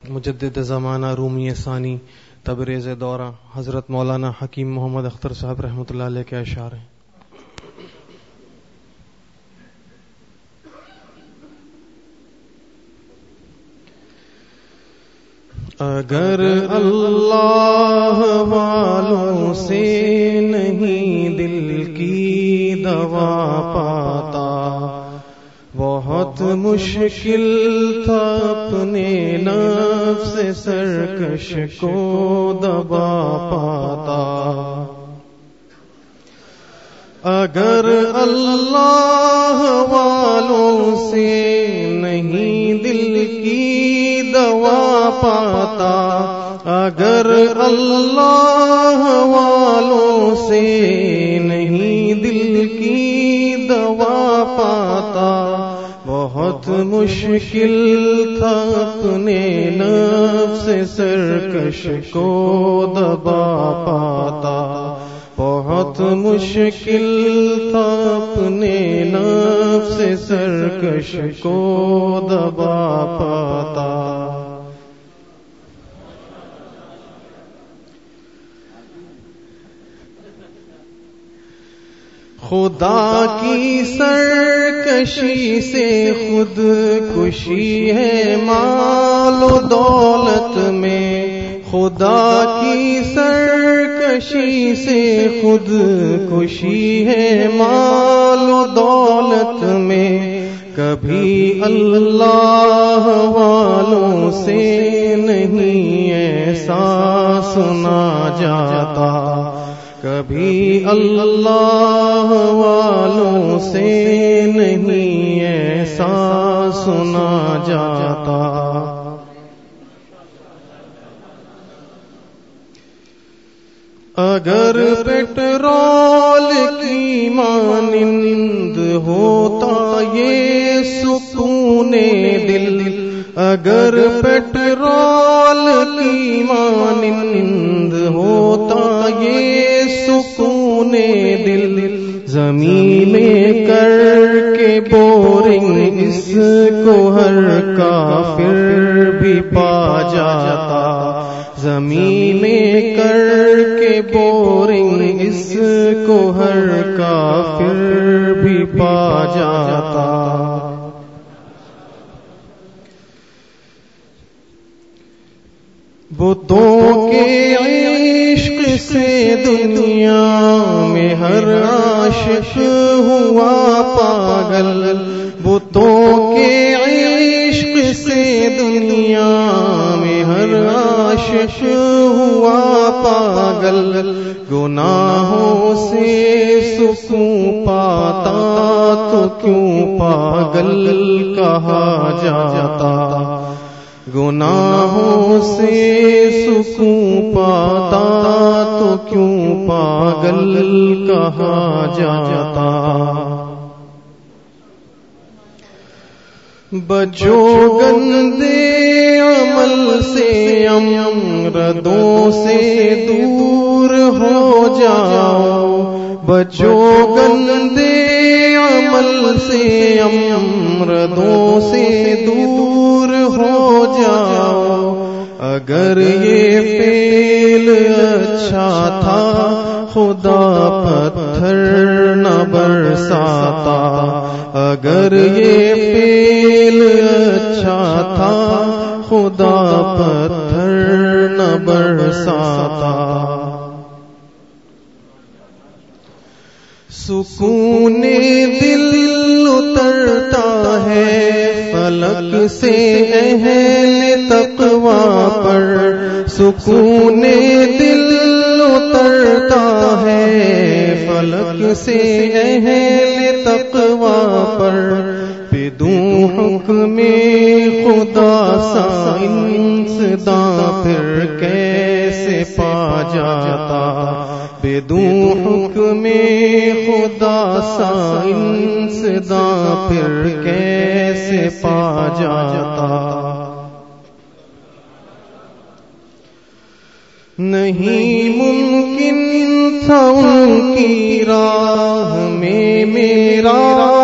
مجدد زمانہ رومی ثانی تبریز دورہ حضرت مولانا حکیم محمد اختر صاحب رحمۃ اللہ علیہ کے اشعار ہیں۔ اگر اللہ والوں سے نہیں دل کی دوا پاتا، بہت مشکل تھا اپنے نفس سرکش کو دبا پاتا۔ اگر اللہ والوں سے نہیں دل کی دوا پاتا، اگر اللہ والوں سے نہیں دل کی دوا پاتا، بہت مشکل تھا اپنے نفس سرکش کو دبا پاتا، بہت مشکل تھا اپنے نفس سرکش کو دبا پاتا۔ خدا کی سرکشی سے خود کشی ہے مال و دولت میں، خدا کی سرکشی سے خود کشی ہے مال و دولت میں، کبھی اللہ والوں سے نہیں ایسا سنا جاتا، کبھی اللہ والوں سے نہیں ایسا سنا جاتا۔ اگر پیٹرول کی مانند ہوتا یہ سکون دل، اگر پیٹرول کی مانند ہوتا یہ سکون دل، زمین میں کر کے بورنگ اس کو ہر کافر بھی پا جاتا، زمین میں کر کے بورنگ اس کو ہر کافر بھی پا جاتا۔ بتوں کے عشق سے دنیا میں ہر عاشق ہوا پاگل، بتوں کے عشق سے دنیا میں ہر عاشق ہوا پاگل، گناہوں سے سکون پاتا تو کیوں پاگل کہا جاتا، گناہوں سے سکون پاتا تو کیوں پاگل کہا جاتا۔ بچو گندے عمل سے امردوں سے دور ہو جاؤ، بچو گندے عمل سے امردوں سے دور ہو جاؤ، اگر یہ فعل اچھا تھا خدا پتھر نہ برساتا، اگر یہ فعل اچھا تھا خدا پتھر نہ برساتا۔ سکون دل اترتا ہے فلک سے اہل تقویٰ پر، سکون دل اترتا ہے فلک سے اہل تقویٰ پر، بدون حکم خدا سا انسداں پھر کیسے پا جاتا، بدون حکم خدا سا انسداں پھر کیسے پا جاتا۔ نہیں ممکن تھا ان کی راہ میں میرا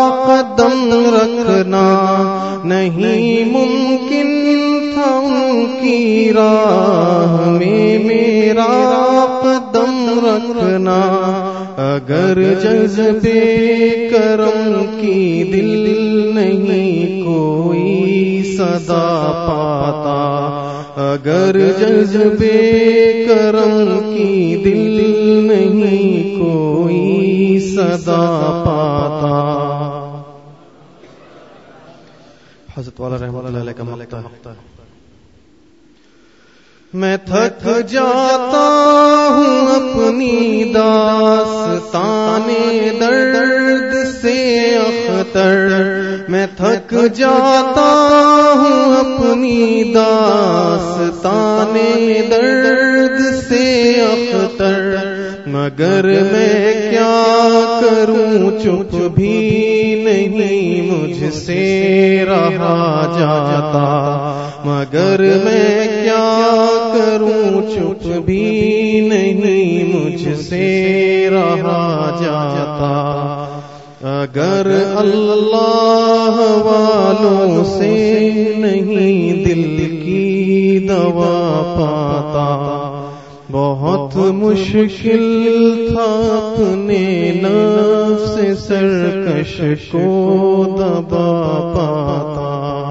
قدم رکھنا، نہیں ممکن تھا ان کی راہ میں میرا قدم رکھنا، اگر جذبے کرم کی دل نہیں کوئی صدا پاتا، اگر جذبے کرم کی دل نہیں کوئی صدا پاتا۔ حضرت والا رحمۃ اللہ علیہ کا مقطع۔ میں تھک جاتا ہوں اپنی داستان درد سے اختر، میں تھک جاتا ہوں اپنی داستان درد سے اختر، مگر میں کیا کروں چپ بھی نہیں مجھ سے رہا جاتا، مگر میں کیا کروں چپ بھی نہیں مجھ سے رہا جاتا، اگر اللہ والوں سے نہیں دل کی دوا پاتا، بہت مشکل تھا اپنے نفس سرکش کو دبا پاتا۔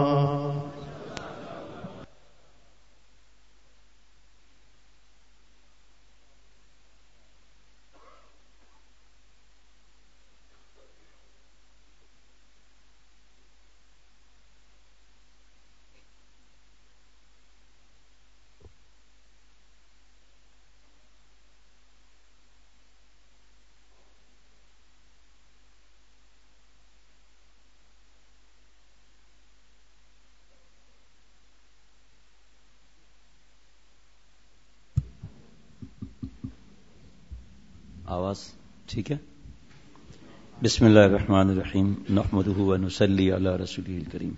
آواز ٹھیک ہے؟ بسم اللہ الرحمن الرحیم، نحمدہ ونصلی علی رسولہ الکریم۔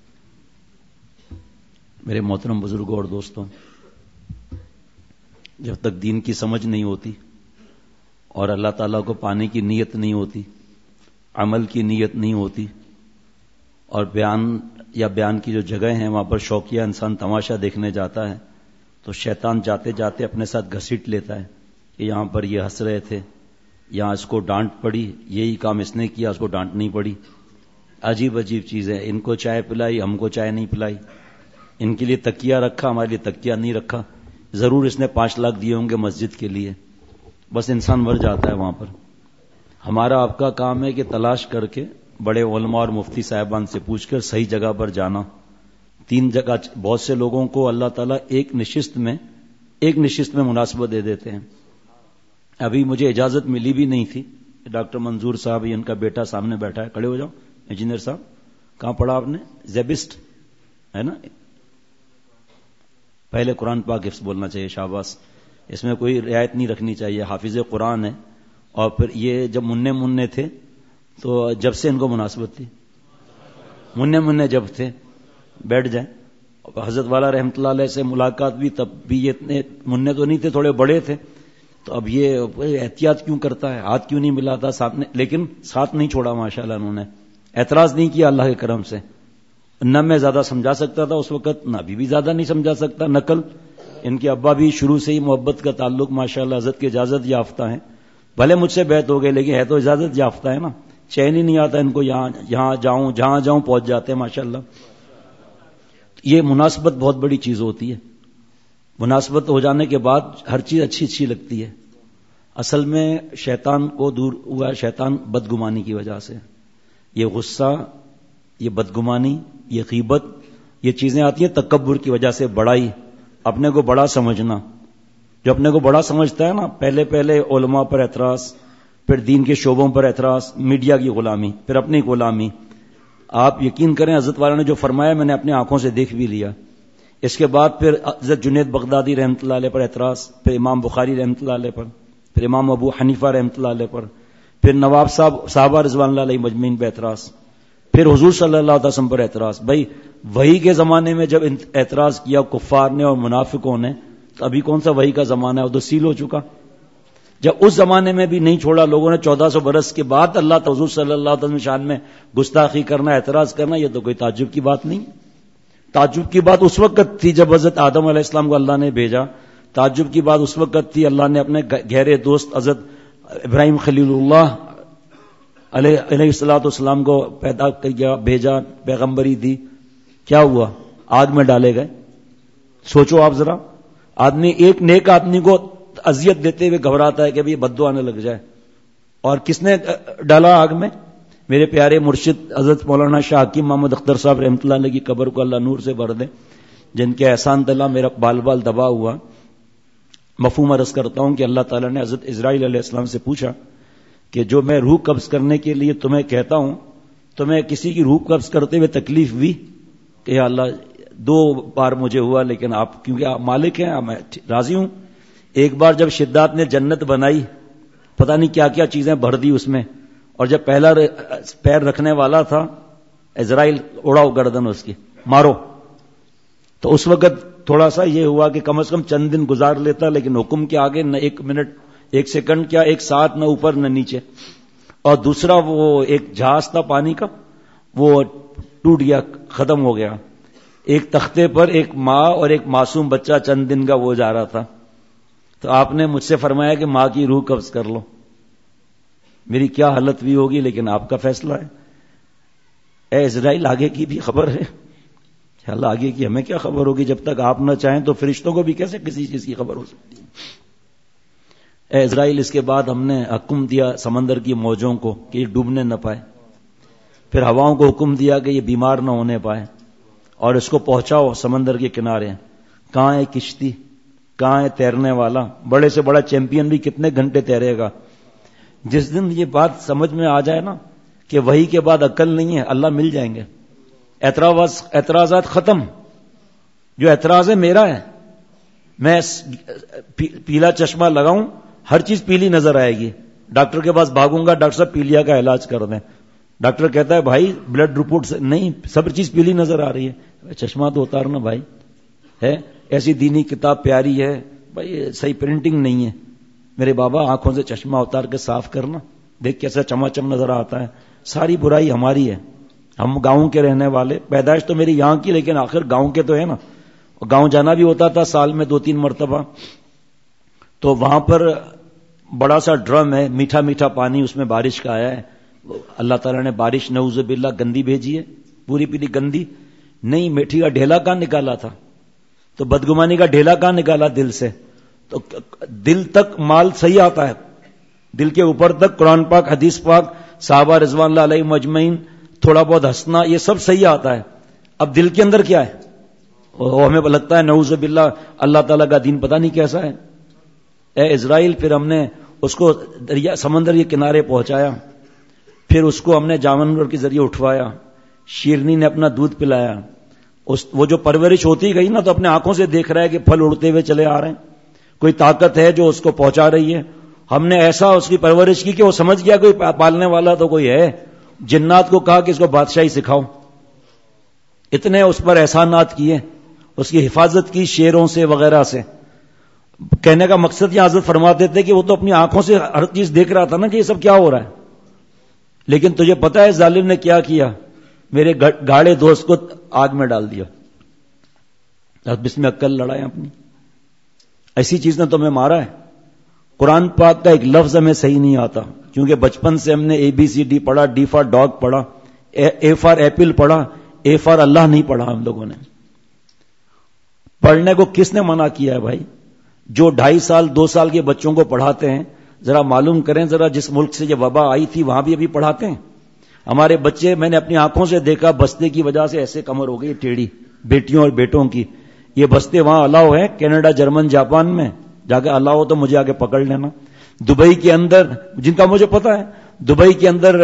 میرے محترم بزرگوں اور دوستوں، جب تک دین کی سمجھ نہیں ہوتی اور اللہ تعالیٰ کو پانے کی نیت نہیں ہوتی، عمل کی نیت نہیں ہوتی، اور بیان کی جو جگہ ہیں وہاں پر شوقیہ انسان تماشا دیکھنے جاتا ہے تو شیطان جاتے جاتے اپنے ساتھ گھسیٹ لیتا ہے کہ یہاں پر یہ ہنس رہے تھے، یہاں اس کو ڈانٹ پڑی، یہی کام اس نے کیا، اس کو ڈانٹ نہیں پڑی، عجیب عجیب چیزیں، ان کو چائے پلائی ہم کو چائے نہیں پلائی، ان کے لیے تکیہ رکھا ہمارے لیے تکیہ نہیں رکھا، ضرور اس نے 5 لاکھ دیے ہوں گے مسجد کے لیے، بس انسان مر جاتا ہے وہاں پر۔ ہمارا آپ کا کام ہے کہ تلاش کر کے بڑے علماء اور مفتی صاحبان سے پوچھ کر صحیح جگہ پر جانا۔ 3 جگہ، بہت سے لوگوں کو اللہ تعالیٰ ایک نشست میں مناسبت دے دیتے ہیں۔ ابھی مجھے اجازت ملی بھی نہیں تھی، ڈاکٹر منظور صاحب ان کا بیٹا سامنے بیٹھا ہے، کھڑے ہو جاؤ انجینئر صاحب، کہاں پڑھا آپ نے؟ زیبسٹ ہے نا؟ پہلے قرآن پاک حفظ بولنا چاہیے، شاباش، اس میں کوئی رعایت نہیں رکھنی چاہیے، حافظ قرآن ہے۔ اور پھر یہ جب منع تھے تو جب سے ان کو مناسبت تھی، منع جب تھے، بیٹھ جائیں۔ حضرت والا رحمۃ اللہ علیہ سے ملاقات بھی تب بھی یہ اتنے منع تو نہیں تھے، تھوڑے بڑے تھے، تو اب یہ احتیاط کیوں کرتا ہے، ہاتھ کیوں نہیں ملاتا ساتھ میں، لیکن ساتھ نہیں چھوڑا ماشاءاللہ، انہوں نے اعتراض نہیں کیا اللہ کے کرم سے۔ نہ میں زیادہ سمجھا سکتا تھا اس وقت، نہ ابھی بھی زیادہ نہیں سمجھا سکتا، نقل ان کے ابا بھی شروع سے ہی محبت کا تعلق ماشاءاللہ حضرت کی اجازت یافتہ ہیں، بھلے مجھ سے بیعت ہو گئے لیکن ہے تو اجازت یافتہ ہے نا، چین ہی نہیں آتا ان کو، یہاں جاؤں جہاں جاؤں پہنچ جاتے ہیں ماشاءاللہ۔ یہ مناسبت بہت بڑی چیز ہوتی ہے، مناسبت ہو جانے کے بعد ہر چیز اچھی لگتی ہے۔ اصل میں شیطان کو دور ہوا، شیطان بدگمانی کی وجہ سے، یہ غصہ، یہ بدگمانی، یہ غیبت، یہ چیزیں آتی ہیں تکبر کی وجہ سے، بڑائی، اپنے کو بڑا سمجھنا۔ جو اپنے کو بڑا سمجھتا ہے نا، پہلے علماء پر اعتراض، پھر دین کے شعبوں پر اعتراض، میڈیا کی غلامی، پھر اپنی غلامی۔ آپ یقین کریں حضرت والا نے جو فرمایا میں نے اپنی آنکھوں سے دیکھ بھی لیا۔ اس کے بعد پھر حضرت جنید بغدادی رحمۃ اللہ علیہ پر اعتراض، پھر امام بخاری رحمۃ اللہ علیہ پر، پھر امام ابو حنیفہ رحمۃ اللہ علیہ پر، پھر نواب صحابہ رضوان اللہ علیہ مجمعین پر اعتراض، پھر حضور صلی اللہ علیہ وسلم پر اعتراض۔ بھائی وحی کے زمانے میں جب اعتراض کیا کفار نے اور منافقوں نے، تو ابھی کون سا وحی کا زمانہ ہے، وہ تو سیل ہو چکا۔ جب اس زمانے میں بھی نہیں چھوڑا لوگوں نے، 1400 برس کے بعد اللہ حضور صلی اللہ علیہ وسلم شان میں گستاخی کرنا، اعتراض کرنا، یہ تو کوئی تعجب کی بات نہیں۔ تعجب کی بات اس وقت تھی جب حضرت آدم علیہ السلام کو اللہ نے بھیجا. تعجب کی بات اس وقت تھی اللہ نے اپنے گہرے دوست حضرت ابراہیم خلیل اللہ علیہ السلام کو پیدا کیا, بھیجا, پیغمبری دی. کیا ہوا؟ آگ میں ڈالے گئے. سوچو آپ ذرا, آدمی ایک نیک آدمی کو اذیت دیتے ہوئے گھبراتا ہے کہ ابھی بد دعا نہ لگ جائے, اور کس نے ڈالا آگ میں؟ میرے پیارے مرشد حضرت مولانا شاہ حکیم محمد اختر صاحب رحمۃ اللہ علیہ کی قبر کو اللہ نور سے بھر دے, جن کے احسان تلا میرا بال بال دبا ہوا. مفہوم عرض کرتا ہوں کہ اللہ تعالیٰ نے حضرت اسرائیل علیہ السلام سے پوچھا کہ جو میں روح قبض کرنے کے لیے تمہیں کہتا ہوں, تمہیں کسی کی روح قبض کرتے ہوئے تکلیف ہوئی؟ کہ یا اللہ 2 بار مجھے ہوا, لیکن آپ کیونکہ آپ مالک ہیں میں راضی ہوں. ایک بار جب شدات نے جنت بنائی, پتہ نہیں کیا کیا چیزیں بھر دی اس میں, اور جب پہلا پیر رکھنے والا تھا اسرائیل, اڑاؤ گردن اس کی, مارو. تو اس وقت تھوڑا سا یہ ہوا کہ کم از کم چند دن گزار لیتا, لیکن حکم کے آگے نہ 1 منٹ 1 سیکنڈ کیا 1 ساتھ نہ اوپر نہ نیچے. اور دوسرا وہ ایک جہاز تھا پانی کا, وہ ٹوٹ گیا, ختم ہو گیا. ایک تختے پر ایک ماں اور ایک معصوم بچہ چند دن کا وہ جا رہا تھا. تو آپ نے مجھ سے فرمایا کہ ماں کی روح قبض کر لو. میری کیا حالت بھی ہوگی, لیکن آپ کا فیصلہ ہے. اے اسرائیل, آگے کی بھی خبر ہے؟ اللہ آگے کی ہمیں کیا خبر ہوگی؟ جب تک آپ نہ چاہیں تو فرشتوں کو بھی کیسے کسی چیز کی خبر ہو سکتی ہے؟ اے اسرائیل, اس کے بعد ہم نے حکم دیا سمندر کی موجوں کو کہ یہ ڈوبنے نہ پائے. پھر ہواؤں کو حکم دیا کہ یہ بیمار نہ ہونے پائے, اور اس کو پہنچاؤ سمندر کے کنارے. کہاں ہے کشتی, کہاں ہے تیرنے والا؟ بڑے سے بڑا چیمپئن بھی کتنے گھنٹے تیرے گا؟ جس دن یہ بات سمجھ میں آ جائے نا کہ وہی کے بعد عقل نہیں ہے, اللہ مل جائیں گے. اعتراضات ختم. جو اعتراض ہے میرا ہے, میں پیلا چشمہ لگاؤں, ہر چیز پیلی نظر آئے گی. ڈاکٹر کے پاس بھاگوں گا, ڈاکٹر صاحب پیلیا کا علاج کر دیں. ڈاکٹر کہتا ہے بھائی بلڈ رپورٹ سے نہیں, سب چیز پیلی نظر آ رہی ہے. چشمہ تو اتارنا بھائی ہے, ایسی دینی کتاب پیاری ہے بھائی, صحیح پرنٹنگ نہیں ہے. میرے بابا آنکھوں سے چشمہ اتار کے صاف کرنا, دیکھ کیسا چماچم نظر آتا ہے. ساری برائی ہماری ہے, ہم گاؤں کے رہنے والے. پیدائش تو میری یہاں کی, لیکن آخر گاؤں کے تو ہے نا. گاؤں جانا بھی ہوتا تھا سال میں 2-3 مرتبہ. تو وہاں پر بڑا سا ڈرم ہے, میٹھا میٹھا پانی اس میں بارش کا آیا ہے. اللہ تعالیٰ نے بارش نعوذ باللہ گندی بھیجی ہے, پوری پیلی گندی. نہیں, میٹھی کا ڈھیلا کہاں نکالا تھا؟ تو بدگمانی کا ڈھیلا کہاں نکالا دل سے؟ تو دل تک مال صحیح آتا ہے, دل کے اوپر تک قرآن پاک, حدیث پاک, صحابہ رضوان اللہ علیہ مجمعین, تھوڑا بہت ہنسنا, یہ سب صحیح آتا ہے. اب دل کے اندر کیا ہے؟ ہمیں لگتا ہے نعوذ باللہ اللہ تعالیٰ کا دین پتہ نہیں کیسا ہے. اے اسرائیل, پھر ہم نے اس کو دریا سمندر کے کنارے پہنچایا. پھر اس کو ہم نے جانور کے ذریعے اٹھوایا, شیرنی نے اپنا دودھ پلایا. وہ جو پرورش ہوتی گئی نا, تو اپنے آنکھوں سے دیکھ رہا ہے کہ پھل اڑتے ہوئے چلے آ رہے ہیں. کوئی طاقت ہے جو اس کو پہنچا رہی ہے. ہم نے ایسا اس کی پرورش کی کہ وہ سمجھ گیا کوئی پالنے والا تو کوئی ہے. جنات کو کہا کہ اس کو بادشاہی سکھاؤ. اتنے اس پر احسانات کیے, اس کی حفاظت کی شیروں سے وغیرہ سے. کہنے کا مقصد یہ حضرت فرماتے تھے کہ وہ تو اپنی آنکھوں سے ہر چیز دیکھ رہا تھا نا کہ یہ سب کیا ہو رہا ہے. لیکن تجھے پتا ہے ظالم نے کیا کیا؟ میرے گاڑے دوست کو آگ میں ڈال دیا. اب اس میں عقل لڑائیں اپنی. ایسی چیز نے تمہیں مارا ہے. قرآن پاک کا ایک لفظ ہمیں صحیح نہیں آتا, کیونکہ بچپن سے ہم نے ABCD پڑھا, D فار ڈاگ پڑھا, A فار ایپل پڑھا, A فار اللہ نہیں پڑھا ہم لوگوں نے. پڑھنے کو کس نے منع کیا ہے بھائی؟ جو 2.5 سال 2 سال کے بچوں کو پڑھاتے ہیں, ذرا معلوم کریں ذرا, جس ملک سے یہ وبا آئی تھی وہاں بھی ابھی پڑھاتے ہیں. ہمارے بچے, میں نے اپنی آنکھوں سے دیکھا, بستے کی وجہ سے ایسے کمر ہو گئی ٹیڑھی, بیٹیوں اور بیٹوں کی. یہ بستے وہاں الاؤ ہے, کینیڈا, جرمن, جاپان میں جا کے الاؤ تو مجھے آگے پکڑ لینا. دبئی کے اندر, جن کا مجھے پتا ہے, دبئی کے اندر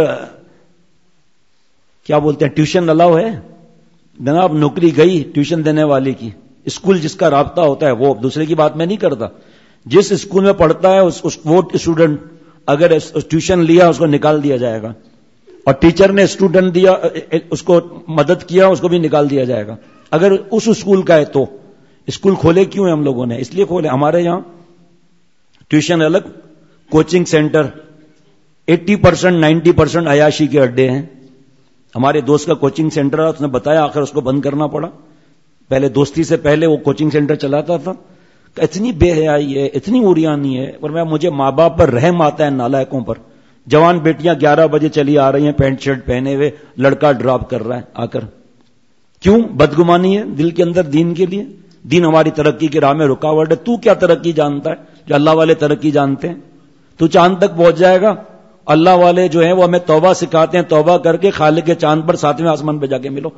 کیا بولتے ہیں, ٹیوشن الاؤ ہے جناب. نوکری گئی ٹیوشن دینے والی کی, اسکول جس کا رابطہ ہوتا ہے وہ, دوسرے کی بات میں نہیں کرتا. جس اسکول میں پڑھتا ہے وہ اسٹوڈنٹ اگر ٹیوشن لیا اس کو نکال دیا جائے گا, اور ٹیچر نے اسٹوڈنٹ دیا اس کو مدد کیا اس کو بھی نکال دیا جائے گا. اگر اس اسکول کا ہے تو اسکول کھولے کیوں ہیں ہم لوگوں نے؟ اس لیے کھولے. ہمارے یہاں ٹیوشن الگ, کوچنگ سینٹر 80% 90% عیاشی کے اڈے ہیں. ہمارے دوست کا کوچنگ سینٹر ہے, اس نے بتایا, آخر اس کو بند کرنا پڑا. پہلے دوستی سے پہلے وہ کوچنگ سینٹر چلاتا تھا. اتنی بے حیائی ہے, اتنی اوریانی ہے. اور مجھے ماں باپ پر رحم آتا ہے, نالائقوں پر. جوان بیٹیاں 11 بجے چلی آ رہی ہیں پینٹ شرٹ پہنے ہوئے, لڑکا ڈراپ کر رہا ہے آ کر. کیوں؟ بدگمانی ہے دل کے اندر دین کے لیے. دین ہماری ترقی کی راہ میں رکاوٹ ہے. تو کیا ترقی جانتا ہے جو اللہ والے ترقی جانتے ہیں؟ تو چاند تک پہنچ جائے گا. اللہ والے جو ہیں وہ ہمیں توبہ سکھاتے ہیں, توبہ کر کے خالق کے چاند پر 7ویں آسمان پہ جا کے ملو.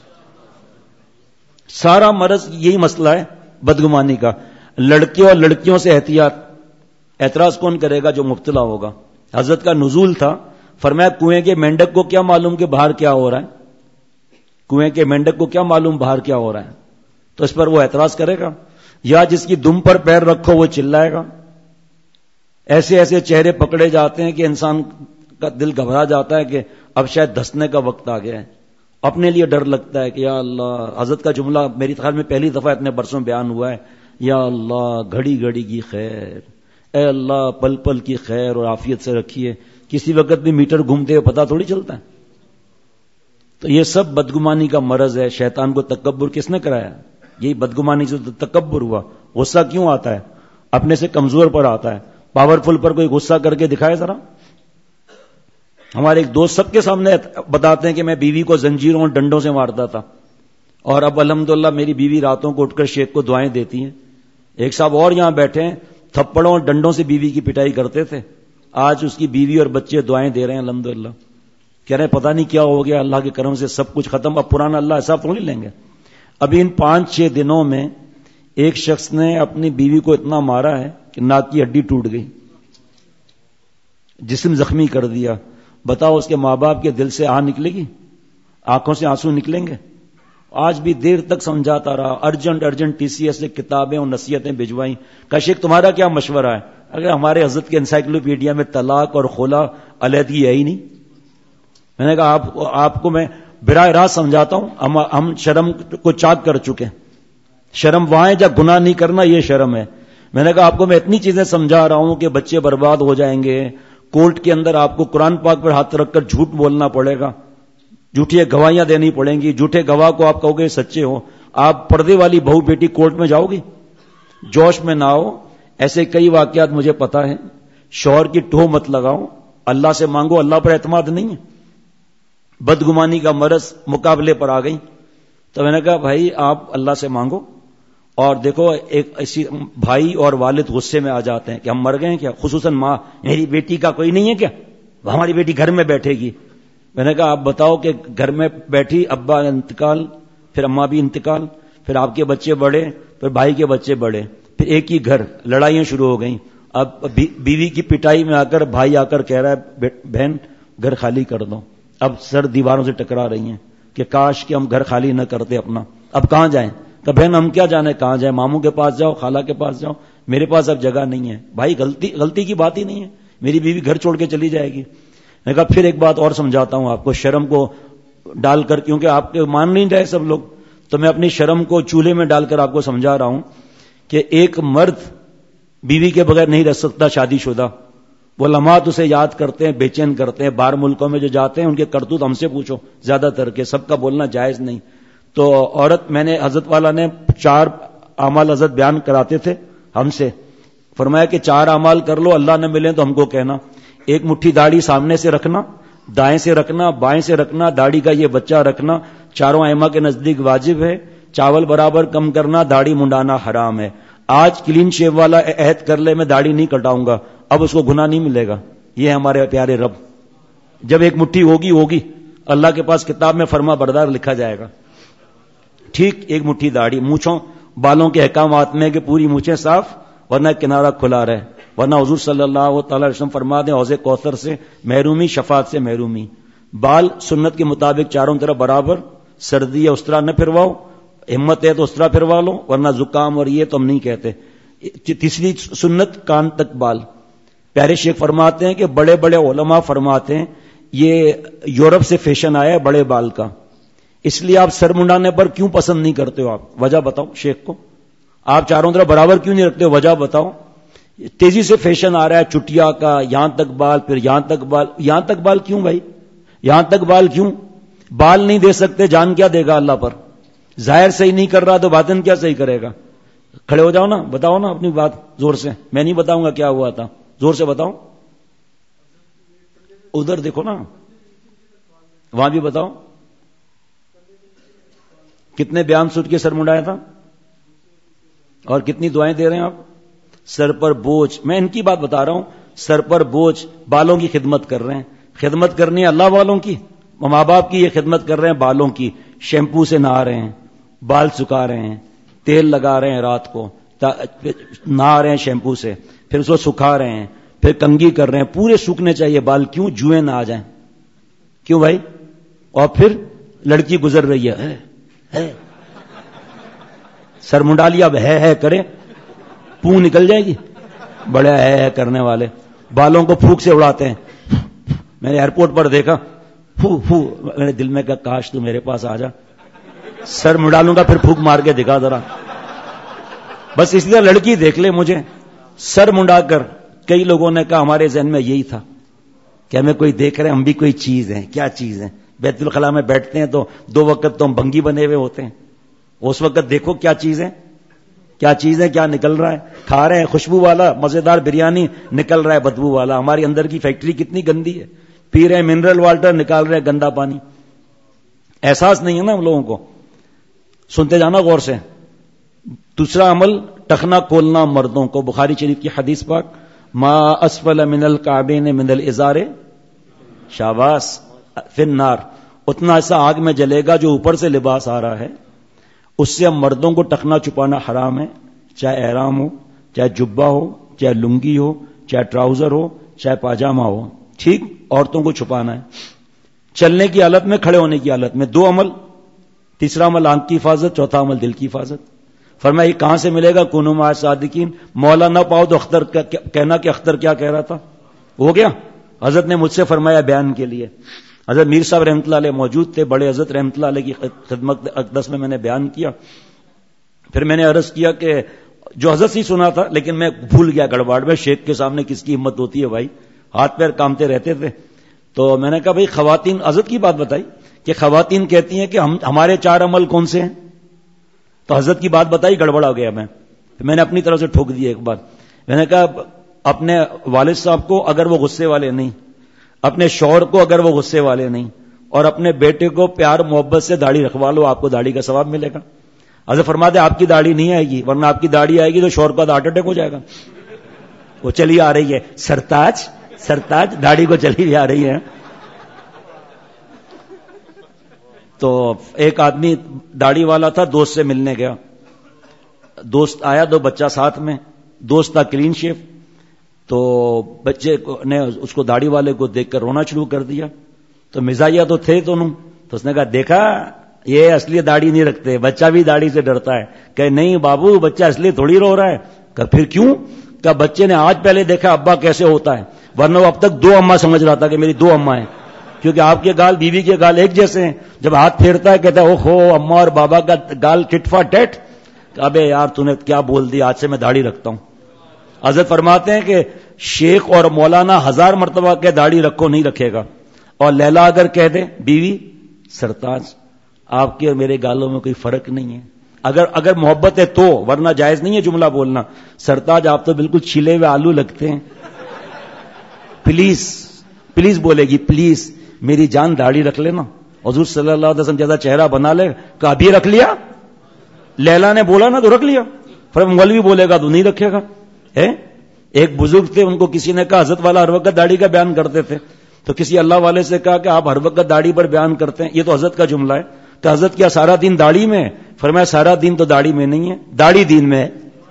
سارا مرض یہی مسئلہ ہے بدگمانی کا. لڑکیوں اور لڑکیوں سے احتیاط. اعتراض کون کرے گا جو مبتلا ہوگا؟ حضرت کا نزول تھا, فرمایا کنویں کے مینڈک کو کیا معلوم کہ باہر کیا ہو رہا ہے. کنویں کے مینڈک کو کیا معلوم باہر کیا ہو رہا ہے. تو اس پر وہ اعتراض کرے گا. یا جس کی دم پر پیر رکھو وہ چلائے گا. ایسے ایسے چہرے پکڑے جاتے ہیں کہ انسان کا دل گھبرا جاتا ہے کہ اب شاید دھسنے کا وقت آ گیا ہے. اپنے لیے ڈر لگتا ہے کہ یا اللہ, حضرت کا جملہ میری خیال میں پہلی دفعہ اتنے برسوں بیان ہوا ہے, یا اللہ گھڑی گھڑی کی خیر, اے اللہ پل پل کی خیر اور عافیت سے رکھیے. کسی وقت بھی میٹر گھومتے ہوئے پتہ تھوڑی چلتا ہے. تو یہ سب بدگمانی کا مرض ہے. شیطان کو تکبر کس نے کرایا؟ یہی بدگمانی سے تکبر ہوا. غصہ کیوں آتا ہے؟ اپنے سے کمزور پر آتا ہے. پاورفل پر کوئی غصہ کر کے دکھائے ذرا. ہمارے ایک دوست سب کے سامنے بتاتے ہیں کہ میں بیوی کو زنجیروں اور ڈنڈوں سے مارتا تھا, اور اب الحمدللہ میری بیوی راتوں کو اٹھ کر شیخ کو دعائیں دیتی ہیں. ایک صاحب اور یہاں بیٹھے ہیں, تھپڑوں اور ڈنڈوں سے بیوی کی پٹائی کرتے تھے, آج اس کی بیوی اور بچے دعائیں دے رہے ہیں الحمدللہ. کہہ رہے ہیں پتہ نہیں کیا ہو گیا, اللہ کے کرم سے سب کچھ ختم. اب پرانا اللہ حساب تھوڑی لیں گے. ابھی ان 5-6 دنوں میں ایک شخص نے اپنی بیوی کو اتنا مارا ہے کہ ناک کی ہڈی ٹوٹ گئی, جسم زخمی کر دیا. بتاؤ اس کے ماں باپ کے دل سے نکلے گی؟ آنکھوں سے آنسو نکلیں گے؟ آج بھی دیر تک سمجھاتا رہا, ارجنٹ TCS سے کتابیں اور نصیحتیں بھجوائیں. کہ شیخ تمہارا کیا مشورہ ہے؟ اگر ہمارے حضرت کے انسائکلوپیڈیا میں طلاق اور خلا علیحدگی ہے ہی نہیں. میں نے کہا آپ کو میں براہ راست سمجھاتا ہوں, ہم شرم کو چاک کر چکے ہیں. شرم وہاں ہے جب گناہ نہیں کرنا, یہ شرم ہے. میں نے کہا آپ کو میں اتنی چیزیں سمجھا رہا ہوں کہ بچے برباد ہو جائیں گے. کورٹ کے اندر آپ کو قرآن پاک پر ہاتھ رکھ کر جھوٹ بولنا پڑے گا, جھوٹی گواہیاں دینی پڑیں گی. جھوٹے گواہ کو آپ کہو گے سچے ہو. آپ پردے والی بہو بیٹی کورٹ میں جاؤ گی؟ جوش میں نہ ہو. ایسے کئی واقعات مجھے پتا ہے. شوہر کی ٹوہ مت لگاؤ, اللہ سے مانگو, اللہ پر اعتماد نہیں ہے. بدگمانی کا مرض مقابلے پر آ گئی. تو میں نے کہا بھائی آپ اللہ سے مانگو. اور دیکھو ایک ایسی بھائی اور والد غصے میں آ جاتے ہیں کہ ہم مر گئے ہیں کیا, خصوصاً ماں, میری بیٹی کا کوئی نہیں ہے کیا, ہماری بیٹی گھر میں بیٹھے گی. میں نے کہا آپ بتاؤ کہ گھر میں بیٹھی, ابا انتقال, پھر اماں بھی انتقال, پھر آپ کے بچے بڑے, پھر بھائی کے بچے بڑے, پھر ایک ہی گھر, لڑائیاں شروع ہو گئیں. اب بیوی کی پٹائی میں آ کر بھائی آ کر کہہ رہا ہے بہن گھر خالی کر دو. اب سر دیواروں سے ٹکرا رہی ہیں کہ کاش کہ ہم گھر خالی نہ کرتے اپنا. اب کہاں جائیں؟ تو بہن ہم کیا جانے کہاں جائیں, ماموں کے پاس جاؤ, خالہ کے پاس جاؤ, میرے پاس اب جگہ نہیں ہے. بھائی غلطی کی بات ہی نہیں ہے, میری بیوی گھر چھوڑ کے چلی جائے گی. میں کہا پھر ایک بات اور سمجھاتا ہوں آپ کو, شرم کو ڈال کر, کیونکہ آپ کے مان نہیں رہے سب لوگ, تو میں اپنی شرم کو چولہے میں ڈال کر آپ کو سمجھا رہا ہوں کہ ایک مرد بیوی کے بغیر نہیں رہ سکتا شادی شدہ. وہ لمحات اسے یاد کرتے ہیں, بے چین کرتے ہیں. باہر ملکوں میں جو جاتے ہیں ان کے کرتوت ہم سے پوچھو, زیادہ تر کے سب کا بولنا جائز نہیں. تو عورت, میں نے حضرت والا نے 4 اعمال حضرت بیان کراتے تھے ہم سے, فرمایا کہ 4 اعمال کر لو, اللہ نہ ملے تو ہم کو کہنا. ایک مٹھی داڑھی سامنے سے رکھنا, دائیں سے رکھنا, بائیں سے رکھنا, داڑھی کا یہ بچہ رکھنا, چاروں ائمہ کے نزدیک واجب ہے. چاول برابر کم کرنا, داڑھی منڈانا حرام ہے. آج کلین شیو والا عہد کر لے میں داڑھی نہیں کٹاؤں گا, اب اس کو گناہ نہیں ملے گا. یہ ہمارے پیارے رب, جب ایک مٹھی ہوگی, اللہ کے پاس کتاب میں فرما بردار لکھا جائے گا. ٹھیک, ایک مٹھی داڑھی. مونچھوں بالوں کے احکامات میں کہ پوری مونچھیں صاف, ورنہ کنارہ کھلا رہے, ورنہ حضور صلی اللہ تعالی علیہ وسلم فرما دیں حوض کوثر سے محرومی, شفاعت سے محرومی. بال سنت کے مطابق چاروں طرف برابر, سردی ہے اس طرح نہ پھرواؤ, ہمت ہے تو اس طرح پھروا لو, ورنہ زکام اور یہ تو ہم نہیں کہتے. تیسری سنت کان تک بال. پیارے شیخ فرماتے ہیں کہ بڑے بڑے علماء فرماتے ہیں یہ یورپ سے فیشن آیا ہے بڑے بال کا, اس لیے آپ سر منڈانے پر کیوں پسند نہیں کرتے ہو؟ آپ وجہ بتاؤ شیخ کو. آپ چاروں طرف برابر کیوں نہیں رکھتے ہو؟ وجہ بتاؤ. تیزی سے فیشن آ رہا ہے چٹیا کا, یہاں تک بال, پھر یہاں تک بال. یہاں تک بال کیوں بھائی؟ یہاں تک بال کیوں؟ بال نہیں دے سکتے, جان کیا دے گا اللہ پر؟ ظاہر صحیح نہیں کر رہا تو باطن کیا صحیح کرے گا؟ کھڑے ہو جاؤ نا, بتاؤ نا اپنی بات زور سے. میں نہیں بتاؤں گا کیا ہوا تھا, زور سے بتاؤ. ادھر دیکھو نا, وہاں بھی بتاؤ. کتنے بیان سٹ کے سر منڈایا تھا اور کتنی دعائیں دے رہے ہیں آپ؟ سر پر بوجھ, میں ان کی بات بتا رہا ہوں, سر پر بوجھ, بالوں کی خدمت کر رہے ہیں. خدمت کرنی ہے اللہ والوں کی, ماں باپ کی, یہ خدمت کر رہے ہیں بالوں کی. شیمپو سے نہا رہے ہیں, بال سکھا رہے ہیں, تیل لگا رہے ہیں رات کو, نہا رہے ہیں شیمپو سے, پھر اس کو سکھا رہے ہیں, پھر کنگھی کر رہے ہیں. پورے سوکھنے چاہیے بال, کیوں؟ جوئیں نہ آ جائیں. کیوں بھائی؟ اور پھر لڑکی گزر رہی ہے, سر منڈا لیا, اب ہے کرے, پوں نکل جائے گی. بڑے ہے کرنے والے بالوں کو پھوک سے اڑاتے ہیں. میں نے ایئرپورٹ پر دیکھا, پھو پھو, میرے دل میں کہا کاش تو میرے پاس آ جا, سر منڈا لوں گا, پھر پھوک مار کے دکھا ذرا. بس اس لیے لڑکی دیکھ لے مجھے سر منڈا کر. کئی لوگوں نے کہا ہمارے ذہن میں یہی تھا کہ ہمیں کوئی دیکھ رہے, ہم بھی کوئی چیز ہیں. کیا چیز ہیں؟ بیت الخلاء میں بیٹھتے ہیں تو 2 وقت تو ہم بھنگی بنے ہوئے ہوتے ہیں, اس وقت دیکھو کیا چیز ہے, کیا چیز ہے, کیا نکل رہا ہے. کھا رہے ہیں خوشبو والا مزیدار بریانی, نکل رہا ہے بدبو والا. ہماری اندر کی فیکٹری کتنی گندی ہے. پی رہے ہیں منرل واٹر, نکال رہے ہیں گندا پانی. احساس نہیں ہے نا ہم لوگوں کو. سنتے جانا غور سے. دوسرا عمل ٹخنا کھولنا مردوں کو. بخاری شریف کی حدیث پاک, ما اسفل من الکعبین من الازار شاباس فی النار. اتنا ایسا آگ میں جلے گا جو اوپر سے لباس آ رہا ہے, اس سے مردوں کو ٹخنا چھپانا حرام ہے. چاہے احرام ہو, چاہے جبہ ہو, چاہے لنگی ہو, چاہے ٹراؤزر ہو, چاہے پاجامہ ہو. ٹھیک, عورتوں کو چھپانا ہے. چلنے کی حالت میں, کھڑے ہونے کی حالت میں. 2 عمل. تیسرا عمل آنکھ کی حفاظت, چوتھا عمل دل کی حفاظت. فرمایا یہ کہاں سے ملے گا؟ کونوا مع الصادقین. مولا نہ پاؤ تو اختر کہنا کہ اختر کیا کہہ رہا تھا, ہو گیا. حضرت نے مجھ سے فرمایا بیان کے لیے. حضرت میر صاحب رحمۃ اللہ علیہ موجود تھے, بڑے حضرت رحمۃ اللہ علیہ کی خدمت اقدس میں نے بیان کیا. پھر میں نے عرض کیا کہ جو حضرت سے سنا تھا, لیکن میں بھول گیا گڑباڑ میں. شیخ کے سامنے کس کی ہمت ہوتی ہے بھائی, ہاتھ پیر کامتے رہتے تھے. تو میں نے کہا بھائی خواتین, حضرت کی بات بتائی کہ خواتین کہتی ہیں کہ ہمارے 4 عمل کون سے ہیں. تو حضرت کی بات بتائی, گڑبڑ ہو گیا میں نے اپنی طرف سے ٹھوک دی ایک بات. میں نے کہا اپنے والد صاحب کو اگر وہ غصے والے نہیں, اپنے شوہر کو اگر وہ غصے والے نہیں, اور اپنے بیٹے کو پیار محبت سے داڑھی رکھوا لو, آپ کو داڑھی کا ثواب ملے گا. حضرت فرماتے آپ کی داڑھی نہیں آئے گی, ورنہ آپ کی داڑھی آئے گی تو شوہر کا ہارٹ اٹیک ہو جائے گا. وہ چلی آ رہی ہے سرتاج داڑھی کو چلی آ رہی ہے. تو ایک آدمی داڑھی والا تھا, دوست سے ملنے گیا. دوست آیا, 2 بچہ ساتھ میں. دوست تھا کلین شیف. تو بچے نے اس کو داڑھی والے کو دیکھ کر رونا شروع کر دیا. تو مزاحیہ تو تھے دونوں. تو اس نے کہا دیکھا یہ اصلی داڑھی نہیں رکھتے, بچہ بھی داڑھی سے ڈرتا ہے. کہ نہیں بابو, بچہ اصلی تھوڑی رو رہا ہے. کہ پھر کیوں؟ کہ بچے نے آج پہلے دیکھا ابا کیسے ہوتا ہے, ورنہ وہ اب تک 2 اماں سمجھ رہا تھا کہ میری 2 اماں ہیں. کیونکہ آپ کے گال بیوی کے گال ایک جیسے ہیں. جب ہاتھ پھیرتا ہے کہتا ہے او ہو اماں اور بابا کا گال ٹٹ فار ٹیٹ. ابے یار تو نے کیا بول دیا, آج سے میں داڑھی رکھتا ہوں. حضرت فرماتے ہیں کہ شیخ اور مولانا 1000 مرتبہ کہ داڑھی رکھو نہیں رکھے گا, اور لیلا اگر کہہ دے بیوی سرتاج آپ کے اور میرے گالوں میں کوئی فرق نہیں ہے, اگر محبت ہے تو, ورنہ جائز نہیں ہے جملہ بولنا. سرتاج آپ تو بالکل چھلے ہوئے آلو لگتے ہیں, پلیز بولے گی پلیز میری جان داڑھی رکھ لینا. حضور صلی اللہ علیہ وسلم جیسا چہرہ بنا لے. کہ ابھی رکھ لیا, لیلا نے بولا نا تو رکھ لیا. پھر مولوی بولے گا تو نہیں رکھے گا. ایک بزرگ تھے, ان کو کسی نے کہا حضرت والا ہر وقت داڑھی کا بیان کرتے تھے. تو کسی اللہ والے سے کہا کہ آپ ہر وقت داڑھی پر بیان کرتے ہیں, یہ تو حضرت کا جملہ ہے. کہ حضرت کیا سارا دین داڑھی میں ہے؟ فرمایا سارا دین تو داڑھی میں نہیں ہے, داڑھی دین میں ہے.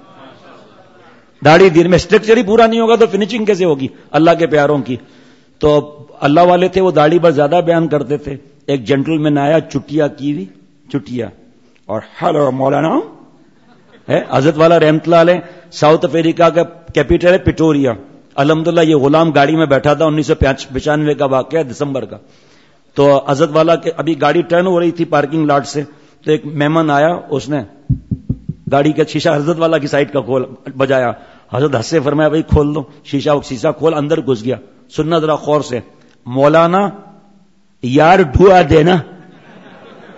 داڑھی دین میں اسٹرکچر ہی پورا نہیں ہوگا تو فنیشنگ کیسے ہوگی اللہ کے پیاروں کی. تو اللہ والے تھے, وہ داڑھی پر زیادہ بیان کرتے تھے. ایک جنٹل مین آیا, چٹیا کی ہوئی چٹیا, اور ہیلو مولانا ہے. حضرت والا رحمت اللہ علیہ ساؤتھ افریقہ کا کیپیٹل ہے پٹوریا. الحمدللہ یہ غلام گاڑی میں بیٹھا تھا, 1995 کا واقعہ, دسمبر کا. تو حضرت والا کے ابھی گاڑی ٹرن ہو رہی تھی پارکنگ لاٹ سے, تو ایک مہمان آیا, اس نے گاڑی کا شیشہ حضرت والا کی سائڈ کا کھول بجایا. حضرت ہنسے فرمایا بھائی کھول دو شیشہ کھول, اندر گھس گیا. سننا ذرا غور سے, مولانا یار ڈھوا دینا,